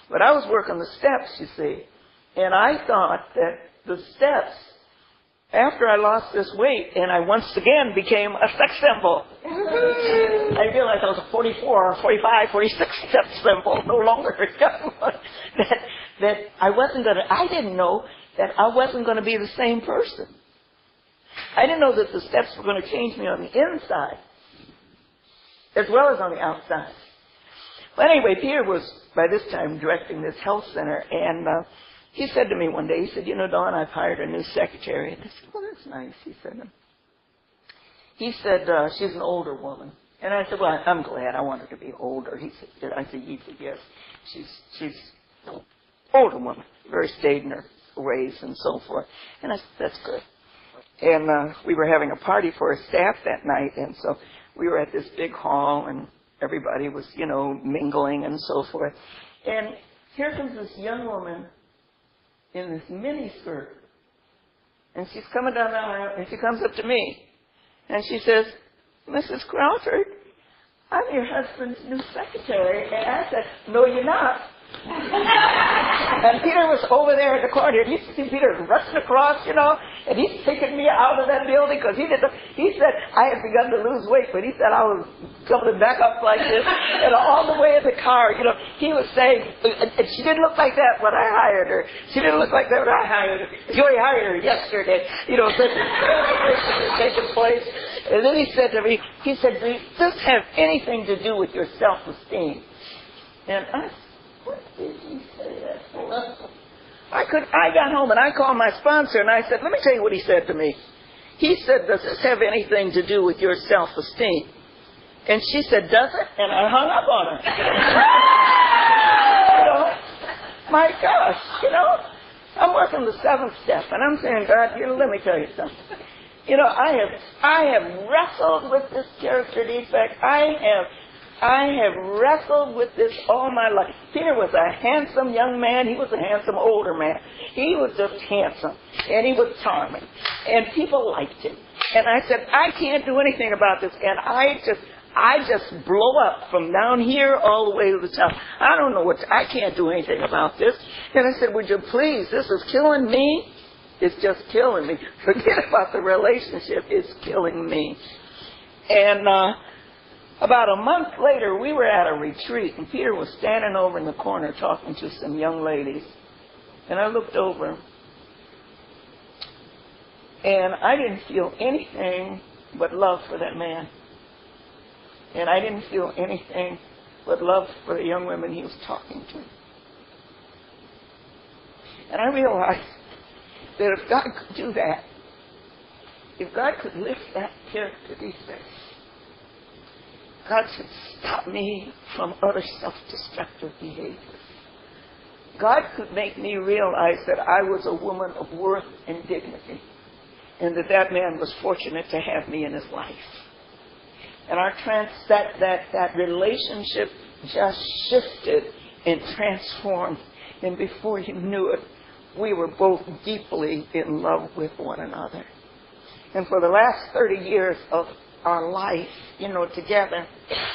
But I was working the steps, you see. And I thought that the steps, after I lost this weight, and I once again became a sex symbol. I realized I was a forty-four, forty-five, forty-six step symbol, no longer a young one. That, that I wasn't going to, I didn't know that I wasn't going to be the same person. I didn't know that the steps were going to change me on the inside, as well as on the outside. But anyway, Peter was, by this time, directing this health center, and uh, he said to me one day, he said, you know, Dawn, I've hired a new secretary. And I said, well, that's nice, he said. He said, uh, she's an older woman. And I said, well, I'm glad. I want her to be older. He said, I said, he said, yes, she's, she's an older woman, very staid in her ways and so forth. And I said, that's good. And uh, we were having a party for our staff that night, and so we were at this big hall, and everybody was, you know, mingling and so forth. And here comes this young woman in this mini skirt. And she's coming down the aisle, and she comes up to me. And she says, Missus Crawford, I'm your husband's new secretary. And I said, no, you're not. And Peter was over there in the corner. You see Peter rushing across, you know, and he's taking me out of that building because he didn't. He said I had begun to lose weight, but he said I was coming back up like this, and all the way in the car, you know, he was saying, and she didn't look like that when I hired her. She didn't look like that when I hired her. You only hired her yesterday, you know. So taking place, and then he said to me, he said, does this have anything to do with your self-esteem? And I. What did he say that for? I could. I got home and I called my sponsor and I said, let me tell you what he said to me. He said, does this have anything to do with your self-esteem? And she said, does it? And I hung up on her. You know, my gosh, you know, I'm working the seventh step and I'm saying, God, you know, let me tell you something. You know, I have, I have wrestled with this character defect. I have I have wrestled with this all my life. Peter was a handsome young man. He was a handsome older man. He was just handsome. And he was charming. And people liked him. And I said, I can't do anything about this. And I just, I just blow up from down here all the way to the top. I don't know what, to, I can't do anything about this. And I said, would you please, this is killing me. It's just killing me. Forget about the relationship. It's killing me. And, uh, About a month later, we were at a retreat, and Peter was standing over in the corner talking to some young ladies. And I looked over, and I didn't feel anything but love for that man. And I didn't feel anything but love for the young women he was talking to. And I realized that if God could do that, if God could lift that character defect, God should stop me from utter self-destructive behavior. God could make me realize that I was a woman of worth and dignity, and that that man was fortunate to have me in his life. And our trans that that that relationship just shifted and transformed, and before you knew it, we were both deeply in love with one another. And for the last thirty years of our life, you know, together,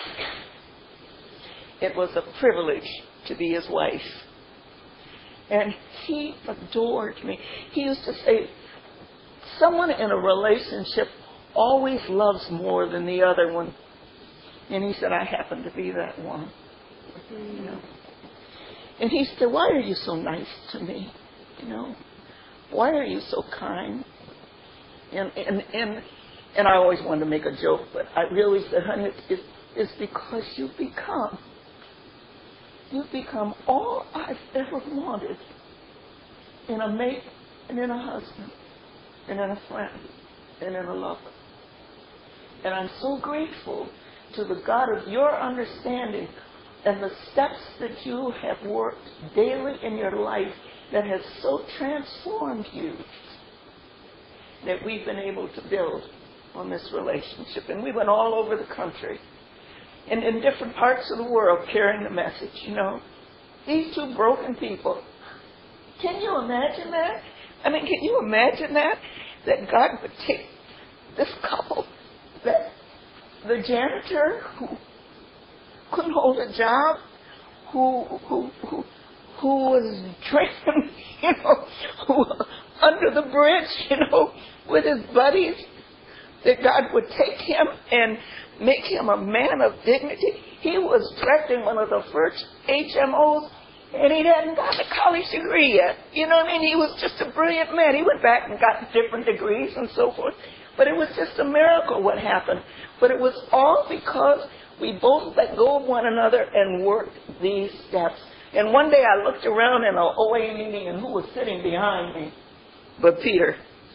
it was a privilege to be his wife. And he adored me. He used to say, someone in a relationship always loves more than the other one. And he said, I happen to be that one. You know. And he said, why are you so nice to me? You know, why are you so kind? And and and And I always wanted to make a joke, but I really said, honey, it's, it's, it's because you've become, you've become all I've ever wanted in a mate and in a husband and in a friend and in a lover. And I'm so grateful to the God of your understanding and the steps that you have worked daily in your life that has so transformed you that we've been able to build on this relationship. And we went all over the country and in different parts of the world carrying the message, you know. These two broken people. Can you imagine that? I mean, can you imagine that? That God would take this couple, that the janitor who couldn't hold a job, who who who who was drinking, you know, who, under the bridge, you know, with his buddies, that God would take him and make him a man of dignity. He was directing one of the first H M Os, and he hadn't gotten a college degree yet. You know what I mean? He was just a brilliant man. He went back and got different degrees and so forth. But it was just a miracle what happened. But it was all because we both let go of one another and worked these steps. And one day I looked around in an O A meeting, and who was sitting behind me? But Peter.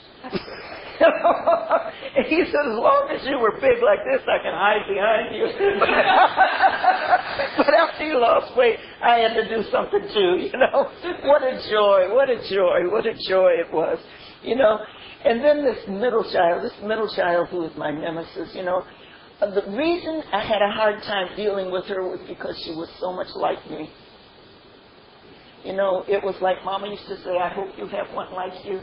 And he said, as long as you were big like this, I can hide behind you. But after you lost weight, I had to do something too, you know. What a joy, what a joy, what a joy it was, you know. And then this middle child, this middle child who was my nemesis, you know. The reason I had a hard time dealing with her was because she was so much like me. You know, it was like Mama used to say, I hope you have one like you.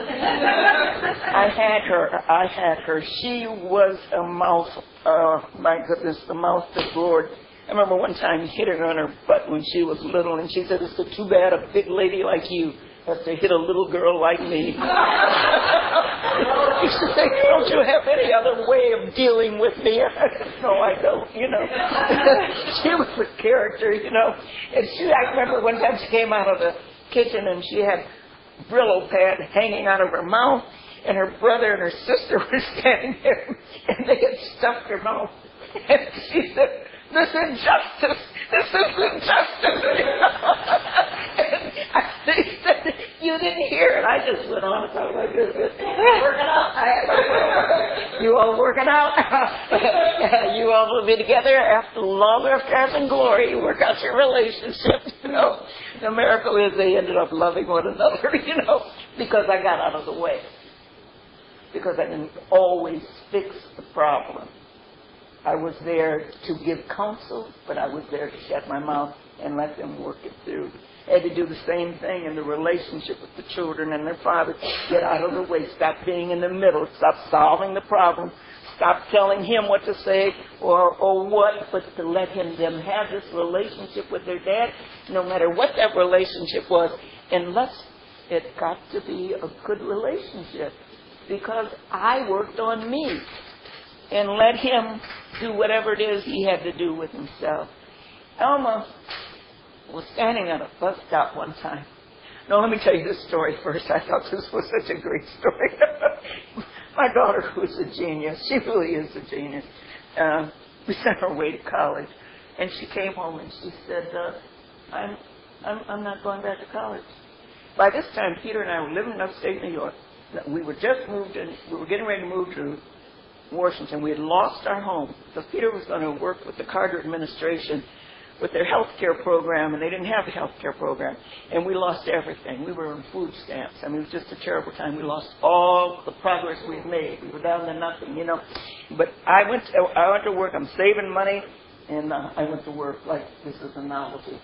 I had her. I had her. She was a mouth, uh, my goodness, the mouth that roared. I remember one time hitting her on her butt when she was little, and she said, it's too bad a big lady like you has to hit a little girl like me. She used to say, don't you have any other way of dealing with me? I said, no, I don't, you know. She was a character, you know. And she, I remember one time she came out of the kitchen and she had Brillo pad hanging out of her mouth, and her brother and her sister were standing there, and they had stuffed her mouth. And she said, this is injustice. This is injustice. And I, they said, you didn't hear it. I just went on about like this. Working out. I, you all working out? You all will be together after long after having glory. You work out your relationship. You know, the miracle is they ended up loving one another. You know, because I got out of the way. Because I didn't always fix the problem. I was there to give counsel, but I was there to shut my mouth and let them work it through. I had to do the same thing in the relationship with the children and their father. Get out of the way. Stop being in the middle. Stop solving the problem. Stop telling him what to say or, or what, but to let him them have this relationship with their dad, no matter what that relationship was, unless it got to be a good relationship. Because I worked on me and let him do whatever it is he had to do with himself. Elma was standing at a bus stop one time. No, let me tell you this story first. I thought this was such a great story. My daughter, who's a genius, she really is a genius. Uh, we sent her away to college, and she came home and she said, uh, I'm, I'm, I'm not going back to college. By this time, Peter and I were living in upstate New York. We were just moved in, we were getting ready to move to Washington. We had lost our home. So Peter was going to work with the Carter administration with their health care program, and they didn't have a health care program. And we lost everything. We were on food stamps. I mean, it was just a terrible time. We lost all the progress we'd made. We were down to nothing, you know. But I went to, I went to work. I'm saving money, and uh, I went to work like this is a novelty.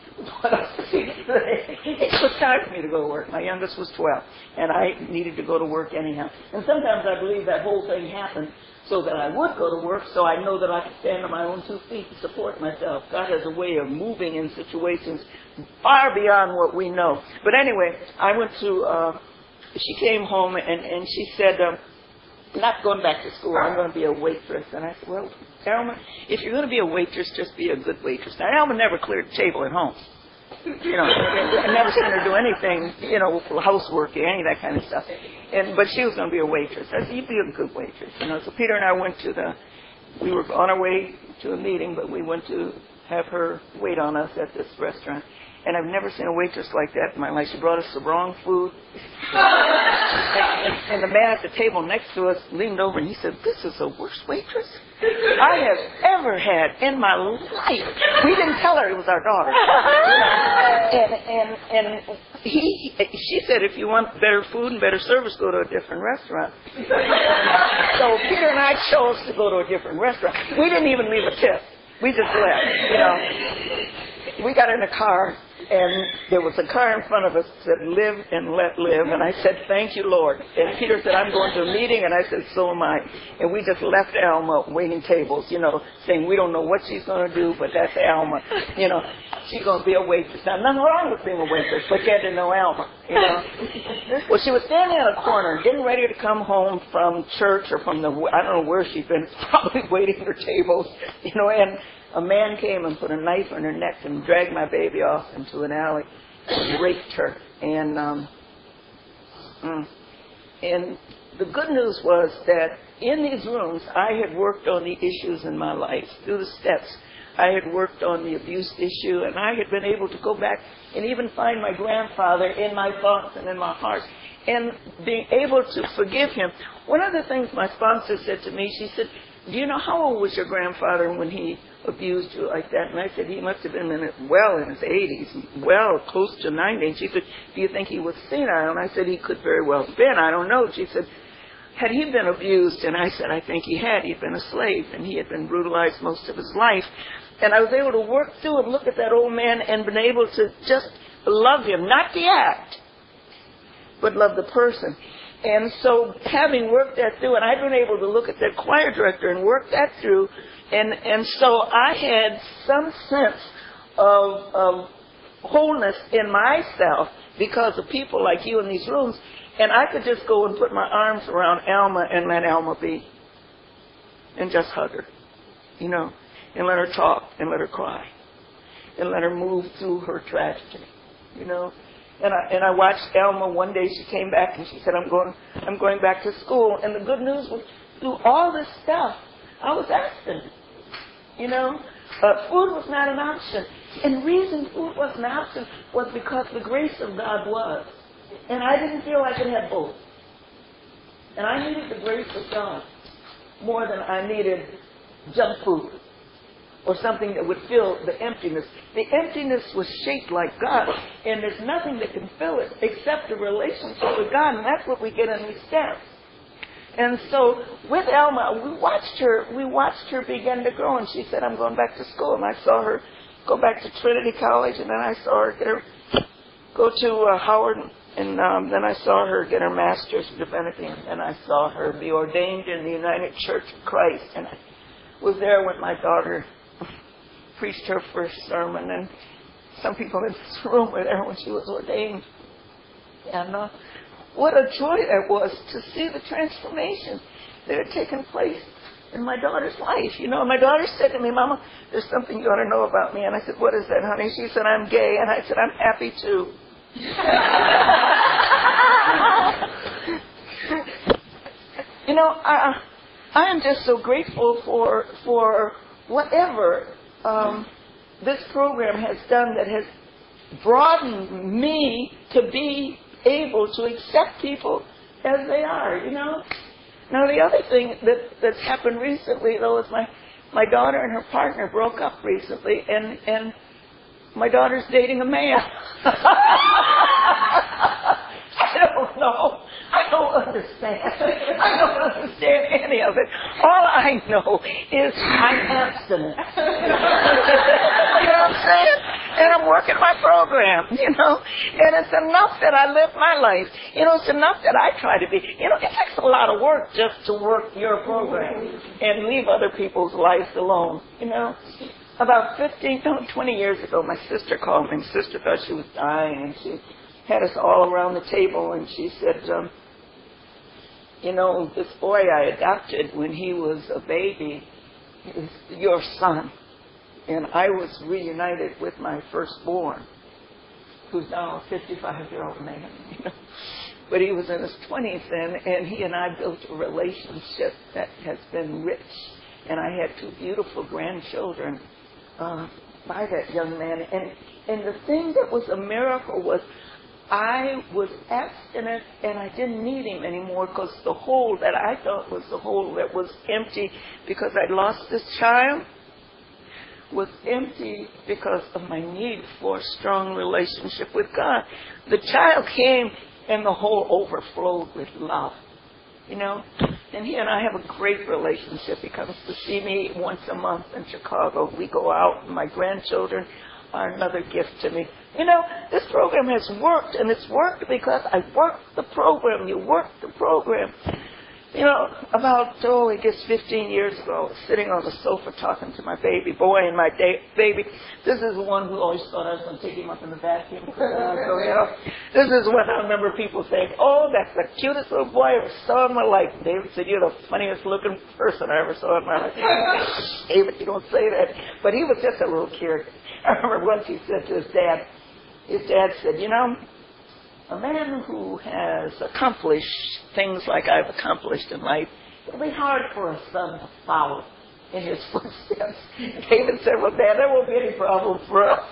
It was time for me to go to work. My youngest was twelve, and I needed to go to work anyhow. And sometimes I believe that whole thing happened so that I would go to work, so I know that I can stand on my own two feet to support myself. God has a way of moving in situations far beyond what we know. But anyway, I went to, uh, she came home and, and she said, um, not going back to school, I'm going to be a waitress. And I said, well, Elma, if you're going to be a waitress, just be a good waitress. Now, Elma never cleared the table at home. You know, I never seen her do anything, you know, housework or any of that kind of stuff. And but she was going to be a waitress. I said, you'd be a good waitress. You know, so Peter and I went to the, we were on our way to a meeting, but we went to have her wait on us at this restaurant. And I've never seen a waitress like that in my life. She brought us the wrong food. and, and, and the man at the table next to us leaned over and he said, this is the worst waitress I have ever had in my life. We didn't tell her it was our daughter. and and and he, she said, if you want better food and better service, go to a different restaurant. So Peter and I chose to go to a different restaurant. We didn't even leave a tip. We just left, you know. We got in a car And there was a car in front of us that said, live and let live. And I said, thank you, Lord. And Peter said, I'm going to a meeting. And I said, so am I. And we just left Alma waiting tables, you know, saying we don't know what she's going to do, but that's Alma. You know, she's going to be a waitress. Now, nothing wrong with being a waitress, but get to know Alma, you know. Well, she was standing in a corner, getting ready to come home from church or from the, I don't know where she'd been, probably waiting for tables, you know, and a man came and put a knife on her neck and dragged my baby off into an alley and raped her. And um, mm, and the good news was that in these rooms, I had worked on the issues in my life through the steps. I had worked on the abuse issue, and I had been able to go back and even find my grandfather in my thoughts and in my heart, and being able to forgive him. One of the things my sponsor said to me, she said, do you know how old was your grandfather when he abused you like that? And I said, he must have been in it, well in his eighties, well close to ninety. And she said, do you think he was senile? And I said, he could very well have been. I don't know. She said, had he been abused? And I said, I think he had. He'd been a slave, and he had been brutalized most of his life. And I was able to work through and look at that old man and been able to just love him, not the act, but love the person. And so having worked that through, and I've been able to look at that choir director and work that through, and, and so I had some sense of, of wholeness in myself because of people like you in these rooms, and I could just go and put my arms around Alma and let Alma be, and just hug her, you know, and let her talk, and let her cry, and let her move through her tragedy, you know. And I, and I watched Alma one day. She came back and she said, I'm going, I'm going back to school. And the good news was, through all this stuff, I was abstinent. You know, uh, food was not an option. And the reason food wasn't an option was because the grace of God was. And I didn't feel I could have both. And I needed the grace of God more than I needed junk food or something that would fill the emptiness. The emptiness was shaped like God, and there's nothing that can fill it except a relationship with God, and that's what we get in these steps. And so with Alma, we watched her, we watched her begin to grow, and she said, I'm going back to school. And I saw her go back to Trinity College, and then I saw her get her, go to uh, Howard, and um, then I saw her get her master's in divinity, and then I saw her be ordained in the United Church of Christ. And I was there when my daughter preached her first sermon, and some people in this room were there when she was ordained. And uh, what a joy that was to see the transformation that had taken place in my daughter's life. You know, my daughter said to me, Mama, there's something you ought to know about me. And I said, what is that, honey? She said, I'm gay. And I said, I'm happy too. You know, I, I am just so grateful for for whatever um, this program has done that has broadened me to be able to accept people as they are, you know. Now, the other thing that, that's happened recently, though, is my, my daughter and her partner broke up recently, and, and my daughter's dating a man. I don't know. I don't understand. I don't understand any of it. All I know is I'm abstinent. You know what I'm saying? And I'm working my program, you know. And it's enough that I live my life. You know, it's enough that I try to be. You know, it takes a lot of work just to work your program and leave other people's lives alone, you know. About fifteen, no, twenty years ago, my sister called me. My sister thought she was dying, and she had us all around the table, and she said, um, you know, this boy I adopted when he was a baby is your son. And I was reunited with my firstborn, who's now a fifty-five-year-old man. You know? But he was in his twenties then, and he and I built a relationship that has been rich. And I had two beautiful grandchildren uh, by that young man. And, and the thing that was a miracle was I was abstinent and I didn't need him anymore because the hole that I thought was the hole that was empty because I'd lost this child was empty because of my need for a strong relationship with God. The child came and the hole overflowed with love, you know. And he and I have a great relationship. He comes to see me once a month in Chicago. We go out, and my grandchildren are another gift to me. You know, this program has worked, and it's worked because I worked the program. You work the program. You know, about, oh, I guess fifteen years ago, I was sitting on the sofa talking to my baby boy, and my da- baby, this is the one who always thought I was going to take him up in the vacuum. So, you know, this is when I remember people saying, oh, that's the cutest little boy I ever saw in my life. David said, you're the funniest looking person I ever saw in my life. David, you don't say that. But he was just a little kid. I remember once he said to his dad, his dad said, you know, a man who has accomplished things like I've accomplished in life, it'll be hard for a son to follow in his footsteps. David said, well, Dad, there won't be any problem for us.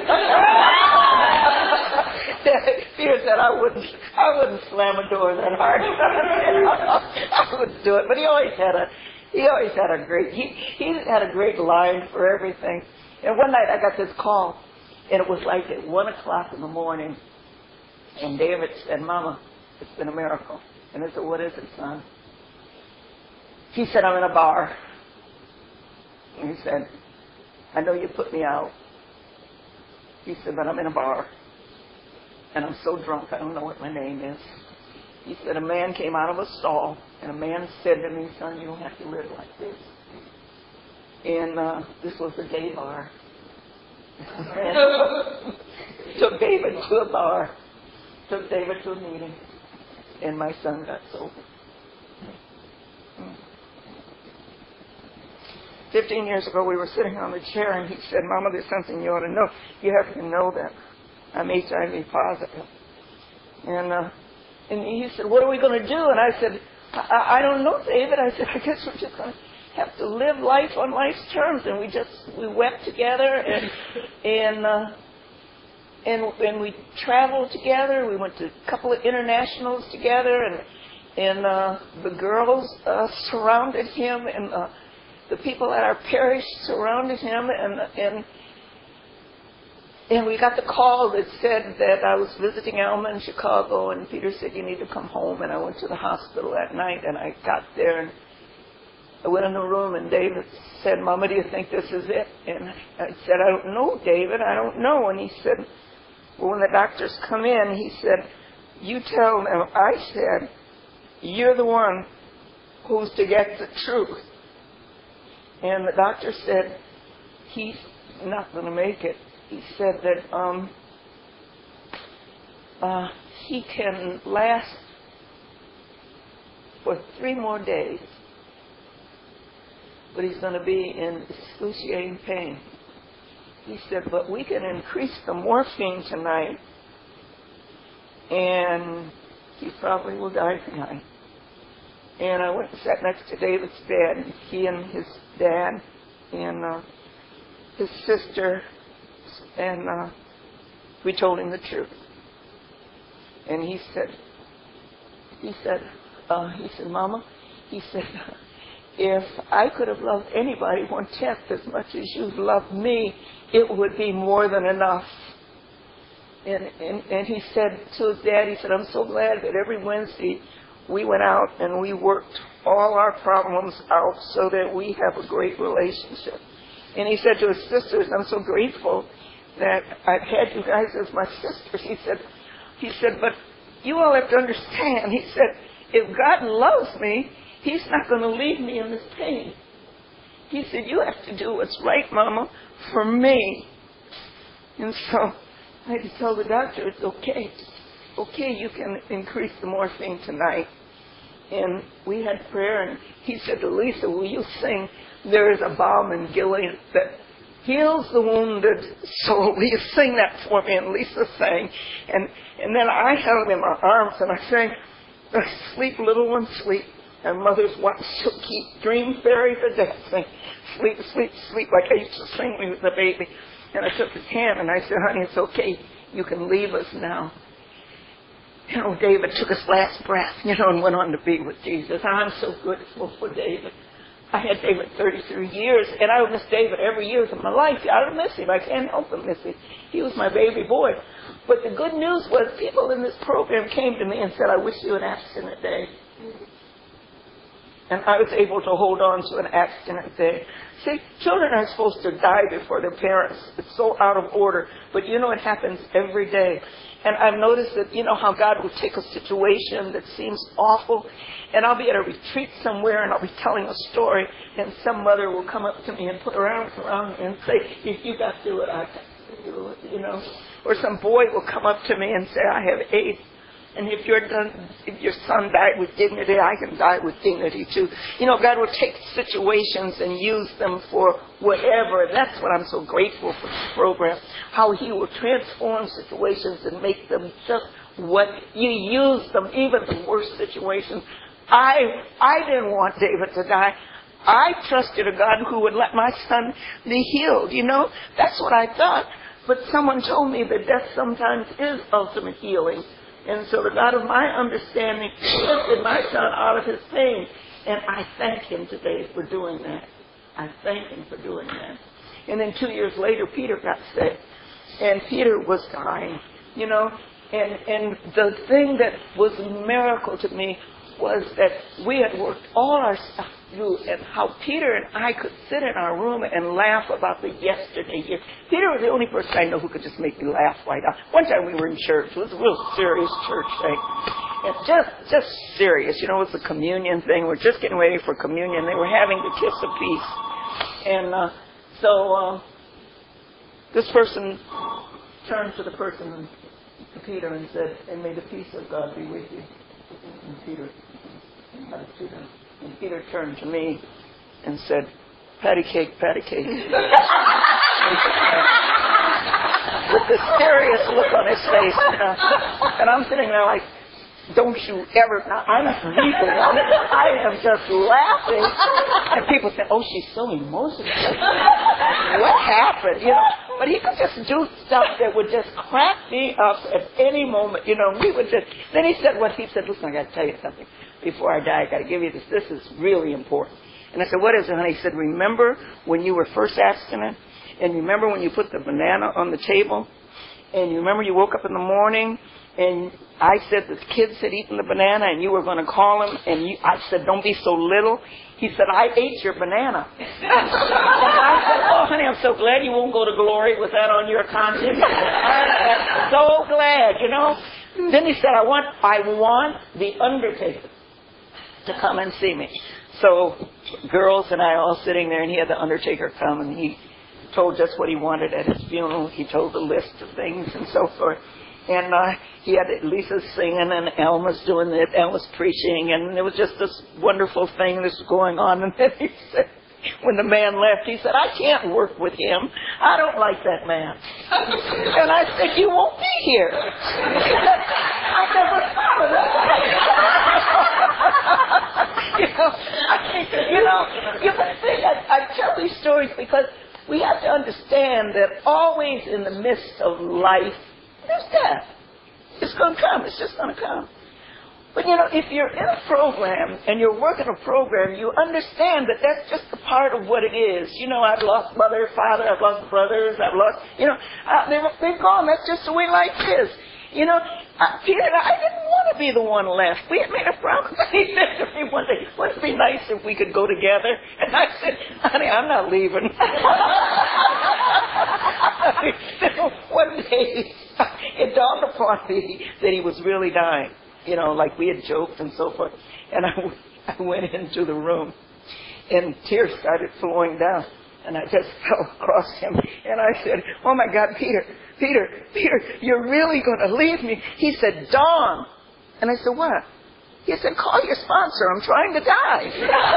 Peter said, I wouldn't, I wouldn't slam a door that hard. I wouldn't do it. But he always had a, he always had a great, he, he had a great line for everything. And one night I got this call, and it was like at one o'clock in the morning. And David said, Mama, it's been a miracle. And I said, what is it, son? He said, I'm in a bar. And he said, I know you put me out. He said, but I'm in a bar. And I'm so drunk, I don't know what my name is. He said, a man came out of a stall, and a man said to me, son, you don't have to live like this. And uh, this was a gay bar. Took David to a bar. Took David to a meeting, and my son got sober. Fifteen years ago, we were sitting on the chair, and he said, Mama, there's something you ought to know. You have to know that I'm H I V positive. And, uh, and he said, what are we going to do? And I said, I, I don't know, David. I said, I guess we're just going to have to live life on life's terms. And we just, we wept together, and, and, uh, And, and we traveled together. We went to a couple of internationals together, and and uh, the girls uh, surrounded him, and uh, the people at our parish surrounded him, and and and we got the call that said that I was visiting Alma in Chicago, and Peter said, you need to come home. And I went to the hospital that night, and I got there, and I went in the room, and David said, Mama, do you think this is it? And I said, I don't know, David, I don't know. And he said, well, when the doctors come in, he said, you tell them. I said, you're the one who's to get the truth. And the doctor said, he's not going to make it. He said that um, uh, he can last for three more days, but he's going to be in excruciating pain. He said, but we can increase the morphine tonight, and he probably will die tonight. And I went and sat next to David's bed, and he and his dad and uh, his sister, and uh, we told him the truth. And he said, he said, uh, he said, Mama, he said, if I could have loved anybody one-tenth as much as you've loved me, it would be more than enough. And, and, and he said to his dad, he said, I'm so glad that every Wednesday we went out and we worked all our problems out so that we have a great relationship. And he said to his sisters, I'm so grateful that I've had you guys as my sisters. He said, he said, but you all have to understand, he said, if God loves me, he's not going to leave me in this pain. He said, you have to do what's right, Mama, for me. And so I had to tell the doctor, it's okay. Okay, you can increase the morphine tonight. And we had prayer, and he said to Lisa, will you sing, there is a balm in Gilead that heals the wounded soul. Will you sing that for me? And Lisa sang. And, and then I held him in my arms, and I sang, sleep, little one, sleep. And mother's watch shall keep, dream fairies are dancing, sleep, sleep, sleep, like I used to sing when he was a baby. And I took his hand, and I said, honey, it's okay. You can leave us now. You know, David took his last breath, you know, and went on to be with Jesus. I'm so grateful for David. I had David thirty-three years, and I would miss David every year of my life. I would miss him. I can't help but miss him. He was my baby boy. But the good news was people in this program came to me and said, I wish you had abstinent a day. And I was able to hold on to an abstinent day. See, children are supposed to die before their parents. It's so out of order. But you know, it happens every day. And I've noticed that, you know, how God will take a situation that seems awful, and I'll be at a retreat somewhere, and I'll be telling a story, and some mother will come up to me and put her arms around me and say, if you got through it, I got through it, you know. Or some boy will come up to me and say, I have AIDS. And if your done, if your son died with dignity, I can die with dignity too. You know, God will take situations and use them for whatever. That's what I'm so grateful for this program. How He will transform situations and make them just what you use them, even the worst situations. I I didn't want David to die. I trusted a God who would let my son be healed. You know, that's what I thought. But someone told me that death sometimes is ultimate healing. And so the God of my understanding lifted my son out of his pain. And I thank Him today for doing that. I thank Him for doing that. And then two years later, Peter got sick. And Peter was dying, you know. And, and the thing that was a miracle to me was that we had worked all our stuff through, and how Peter and I could sit in our room and laugh about the yesterday here. Peter was the only person I know who could just make me laugh right out. One time we were in church. It was a real serious church thing. And just just serious. You know, it was a communion thing. We're just getting ready for communion. They were having the kiss of peace. And uh, so uh, this person turned to the person, to Peter, and said, and may the peace of God be with you. And Peter, and Peter turned to me and said, patty cake, patty cake. With this serious look on his face. You know? And I'm sitting there like, don't you ever, I'm weeping. I am just laughing. And people say, oh, she's so emotional. What happened? You know, but he could just do stuff that would just crack me up at any moment. You know, we would just, then he said what he said, listen, I got to tell you something. Before I die, I got to give you this. This is really important. And I said, what is it, honey? He said, remember when you were first abstinent? And remember when you put the banana on the table? And you remember you woke up in the morning and I said the kids had eaten the banana and you were going to call them, and you, I said, don't be so little. He said, I ate your banana. And I said, oh, honey, I'm so glad you won't go to glory with that on your conscience. I'm so glad, you know. Then he said, I want, I want the undertaker to come and see me. So girls and I all sitting there, and he had the undertaker come, and he told just what he wanted at his funeral. He told the list of things and so forth. And uh, he had Lisa singing, and Elma's doing it, Elma's preaching, and it was just this wonderful thing that was going on. And then he said, when the man left, he said, I can't work with him. I don't like that man. And I said, you won't be here. I never thought of that. you know, I think, you know, you think I, I tell these stories because we have to understand that always in the midst of life, there's death. It's going to come. It's just going to come. But, you know, if you're in a program and you're working a program, you understand that that's just a part of what it is. You know, I've lost mother, father, I've lost brothers, I've lost, you know, uh, they're, they're gone. That's just the way life is. You know, uh, Peter and I didn't want to be the one left. We had made a promise. He said to me one day, wouldn't it be nice if we could go together? And I said, honey, I'm not leaving. One day, it dawned upon me that he was really dying. You know, like we had joked and so forth. And I, I went into the room, and tears started flowing down. And I just fell across him. And I said, oh, my God, Peter, Peter, Peter, you're really going to leave me? He said, Dawn. And I said, what? He said, call your sponsor. I'm trying to die.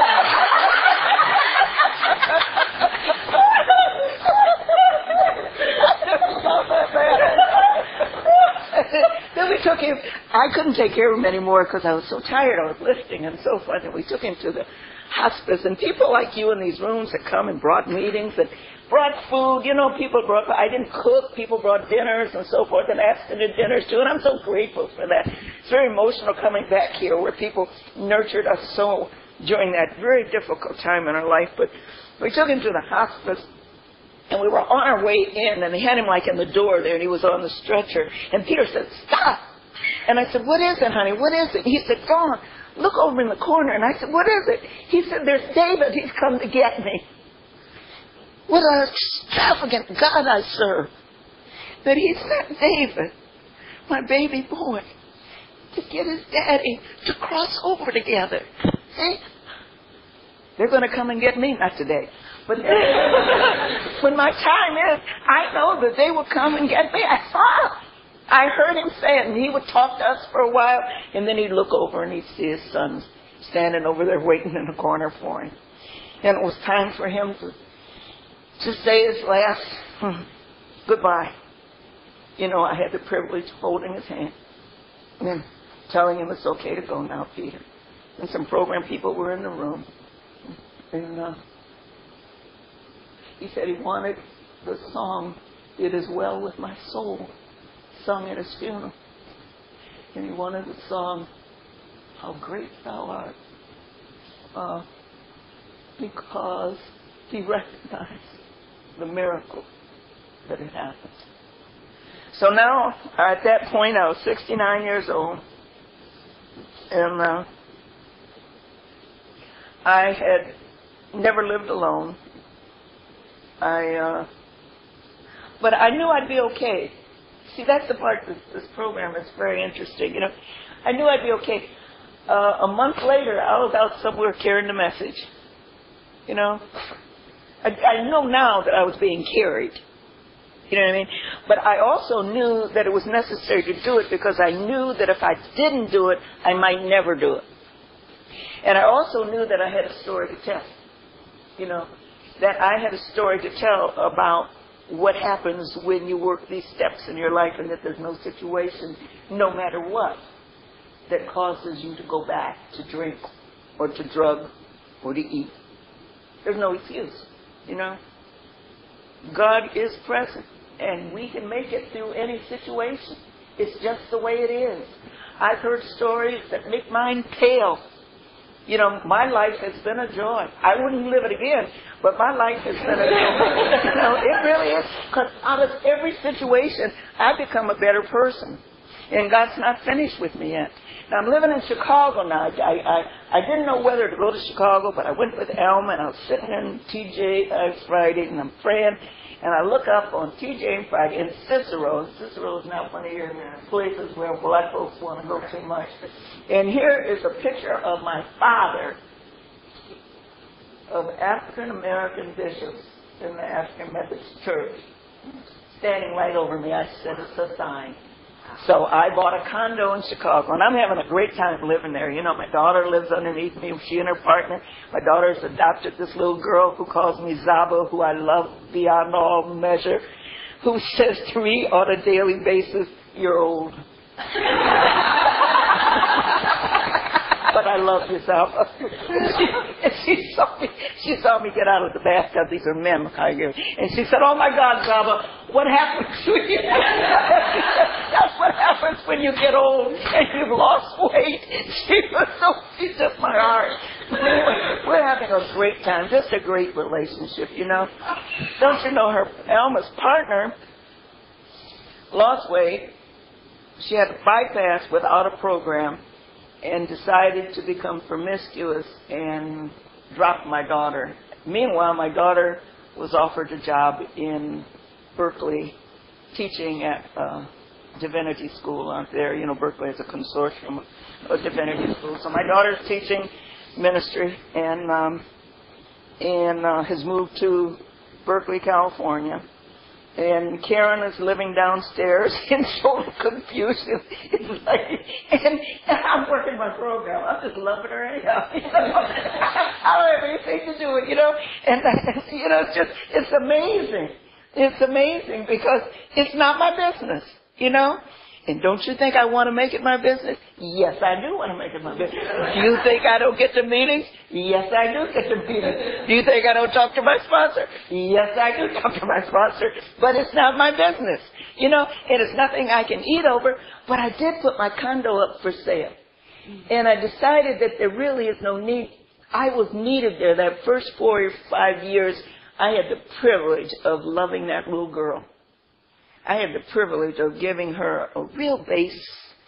Then we took him. I couldn't take care of him anymore because I was so tired. I was lifting and so forth. And we took him to the hospice. And people like you in these rooms that come and brought meetings and brought food. You know, people brought, I didn't cook. People brought dinners and so forth, and abstinent dinners too. And I'm so grateful for that. It's very emotional coming back here where people nurtured us so during that very difficult time in our life. But we took him to the hospice. And we were on our way in, and they had him like in the door there, and he was on the stretcher. And Peter said, stop. And I said, what is it, honey? What is it? He said, Dawn, look over in the corner. And I said, what is it? He said, there's David. He's come to get me. What an extravagant God I serve. That he sent David, my baby boy, to get his daddy to cross over together. See? They're going to come and get me, not today. But when my time is, I know that they will come and get me. I saw it. I heard him say it, and he would talk to us for a while, and then he'd look over and he'd see his son standing over there waiting in the corner for him. And it was time for him to, to say his last hmm, goodbye. You know, I had the privilege of holding his hand and telling him it's okay to go now, Peter. And some program people were in the room. And uh, he said he wanted the song, It Is Well With My Soul, sung at his funeral. And he wanted the song, How Great Thou Art, uh, because he recognized the miracle that had happened. So now, at that point, I was sixty-nine years old, and uh, I had never lived alone. I, uh, but I knew I'd be okay. See, that's the part of this program that's very interesting. You know, I knew I'd be okay. Uh, a month later, I was out somewhere carrying the message. You know, I, I know now that I was being carried. You know what I mean? But I also knew that it was necessary to do it because I knew that if I didn't do it, I might never do it. And I also knew that I had a story to tell. You know, that I had a story to tell about what happens when you work these steps in your life and that there's no situation, no matter what, that causes you to go back to drink or to drug or to eat. There's no excuse, you know. God is present, and we can make it through any situation. It's just the way it is. I've heard stories that make mine pale. You know, my life has been a joy. I wouldn't live it again, but my life has been a joy. You know, it really is. Because out of every situation, I become a better person. And God's not finished with me yet. Now, I'm living in Chicago now. I, I, I didn't know whether to go to Chicago, but I went with Elma, and I was sitting in T J uh, Friday, and I'm praying. And I look up on T J and Friday in Cicero. Cicero is not one of your places where black folks want to go too much. And here is a picture of my father, of African-American bishops in the African Methodist Church, standing right over me. I said, it's a sign. So I bought a condo in Chicago, and I'm having a great time living there. You know, my daughter lives underneath me. She and her partner. My daughter's adopted this little girl who calls me Zaba, who I love beyond all measure, who says to me on a daily basis, you're old. But I love you, Zaba. And she saw me, she saw me get out of the bathtub. These are men, and she said, oh my God, Zaba, what happens to you? That's what happens when you get old and you've lost weight. She was so, she's just my heart. But anyway, we're having a great time, just a great relationship, you know. Don't you know her, Elma's partner lost weight. She had a bypass without a program and decided to become promiscuous and dropped my daughter. Meanwhile, my daughter was offered a job in Berkeley teaching at uh, divinity school out there. You know, Berkeley is a consortium of divinity schools. So my daughter's teaching ministry and um, and uh, has moved to Berkeley, California. And Karen is living downstairs in total confusion. It's like, and, and I'm working my program. I'm just loving her anyhow. You know? I don't have anything to do with, you know. And, you know, it's just, it's amazing. It's amazing because it's not my business, you know. And don't you think I want to make it my business? Yes, I do want to make it my business. Do you think I don't get to meetings? Yes, I do get to meetings. Do you think I don't talk to my sponsor? Yes, I do talk to my sponsor. But it's not my business, you know, and it's nothing I can eat over. But I did put my condo up for sale. And I decided that there really is no need. I was needed there. That first four or five years, I had the privilege of loving that little girl. I had the privilege of giving her a real base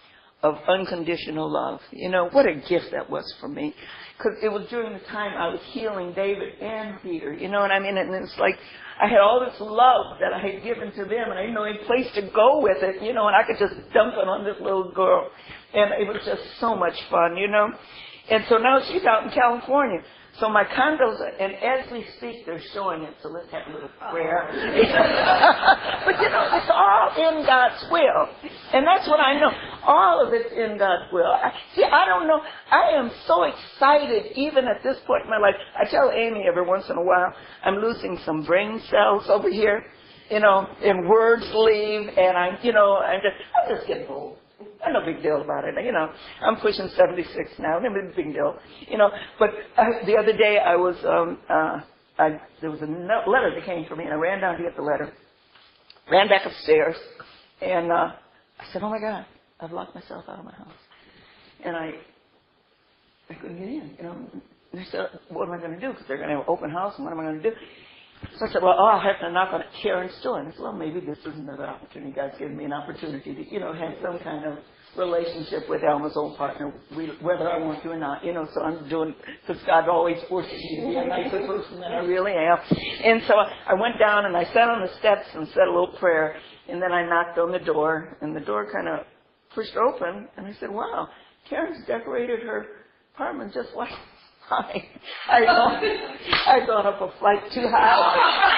of unconditional love. You know, what a gift that was for me. Because it was during the time I was healing David and Peter. You know what I mean? And it's like I had all this love that I had given to them, and I didn't know any place to go with it, you know, and I could just dump it on this little girl. And it was just so much fun, you know. And so now she's out in California. So my condos, and as we speak, they're showing it, so let's have a little prayer. But you know, it's all in God's will. And that's what I know. All of it's in God's will. I, see, I don't know. I am so excited, even at this point in my life. I tell Amy every once in a while, I'm losing some brain cells over here, you know, and words leave, and I'm, you know, I'm just, I'm just getting old. No big deal about it. You know, I'm pushing seventy-six now. No big deal. You know, but uh, the other day I was, um, uh, I, there was a no- letter that came for me, and I ran down to get the letter, ran back upstairs, and uh, I said, oh my God, I've locked myself out of my house. And I, I couldn't get in, you know. And I said, what am I going to do? Because they're going to have an open house, and what am I going to do? So I said, well, oh, I'll have to knock on Karen's door. And I said, well, maybe this is another opportunity. God's given me an opportunity to, you know, have some kind of relationship with Alma's old partner, whether I want to or not, you know. So I'm doing, because God always forces me to be a nicer person than I really am. And so I went down and I sat on the steps and said a little prayer. And then I knocked on the door, and the door kind of pushed open. And I said, wow, Karen's decorated her apartment just like I, I gone, I gone up a flight too high.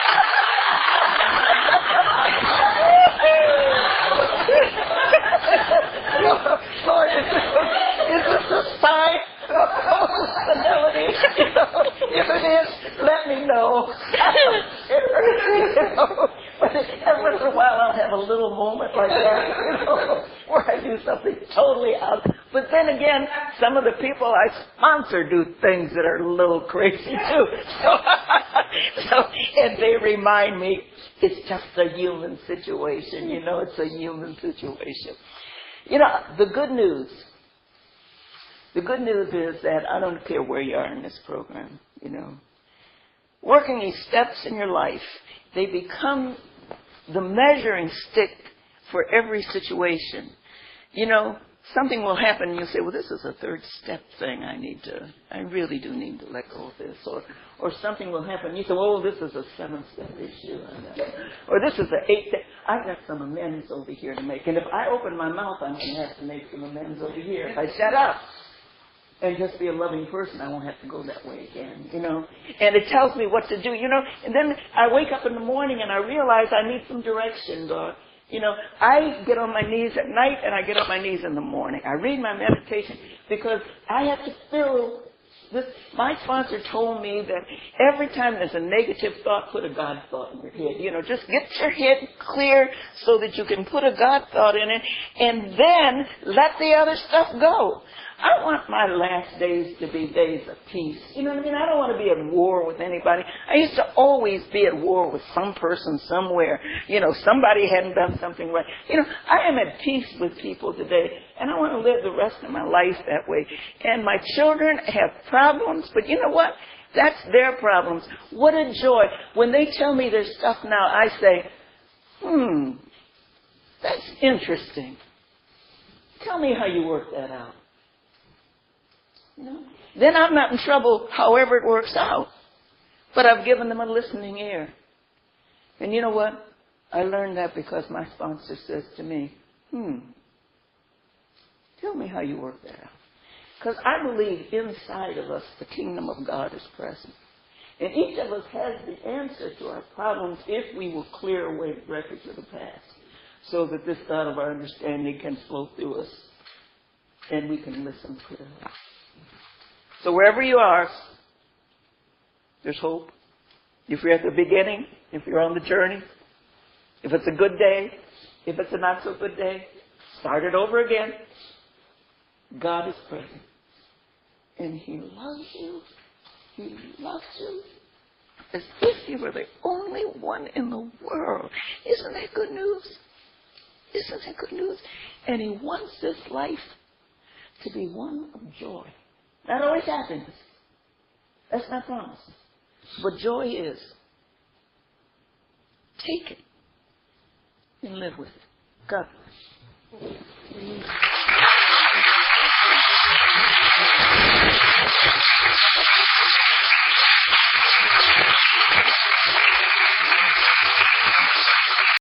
Lord, is this, is this a sign of fidelity? You know, if it is, let me know. You know, but every once in a while I'll have a little moment like that, you know, where I do something totally out. But then again, some of the people I sponsor do things that are a little crazy too. So, so and they remind me it's just a human situation, you know, it's a human situation. You know, the good news, the good news is that I don't care where you are in this program, you know. Working these steps in your life, they become the measuring stick for every situation. You know, something will happen and you'll say, well, this is a third step thing I need to, I really do need to let go of this. Or or something will happen and you say, oh, this is a seventh step issue. Or this is an eighth step. I've got some amends over here to make. And if I open my mouth, I'm going to have to make some amends over here. If I shut up and just be a loving person, I won't have to go that way again, you know. And it tells me what to do, you know. And then I wake up in the morning and I realize I need some direction, God. You know, I get on my knees at night and I get on my knees in the morning. I read my meditation because I have to fill this. My sponsor told me that every time there's a negative thought, put a God thought in your head. You know, just get your head clear so that you can put a God thought in it and then let the other stuff go. I want my last days to be days of peace. You know what I mean? I don't want to be at war with anybody. I used to always be at war with some person somewhere. You know, somebody hadn't done something right. You know, I am at peace with people today, and I want to live the rest of my life that way. And my children have problems, but you know what? That's their problems. What a joy. When they tell me their stuff now, I say, hmm, that's interesting. Tell me how you work that out. You know? Then I'm not in trouble however it works out. But I've given them a listening ear. And you know what? I learned that because my sponsor says to me, hmm, tell me how you work that out. Because I believe inside of us the kingdom of God is present. And each of us has the answer to our problems if we will clear away the records of the past so that this God of our understanding can flow through us and we can listen clearly. So wherever you are, there's hope. If you're at the beginning, if you're on the journey, if it's a good day, if it's a not so good day, start it over again. God is present. And He loves you. He loves you as if you were the only one in the world. Isn't that good news? Isn't that good news? And He wants this life to be one of joy. Not always happiness. That's not promised. But joy is. Take it and live with it. God bless.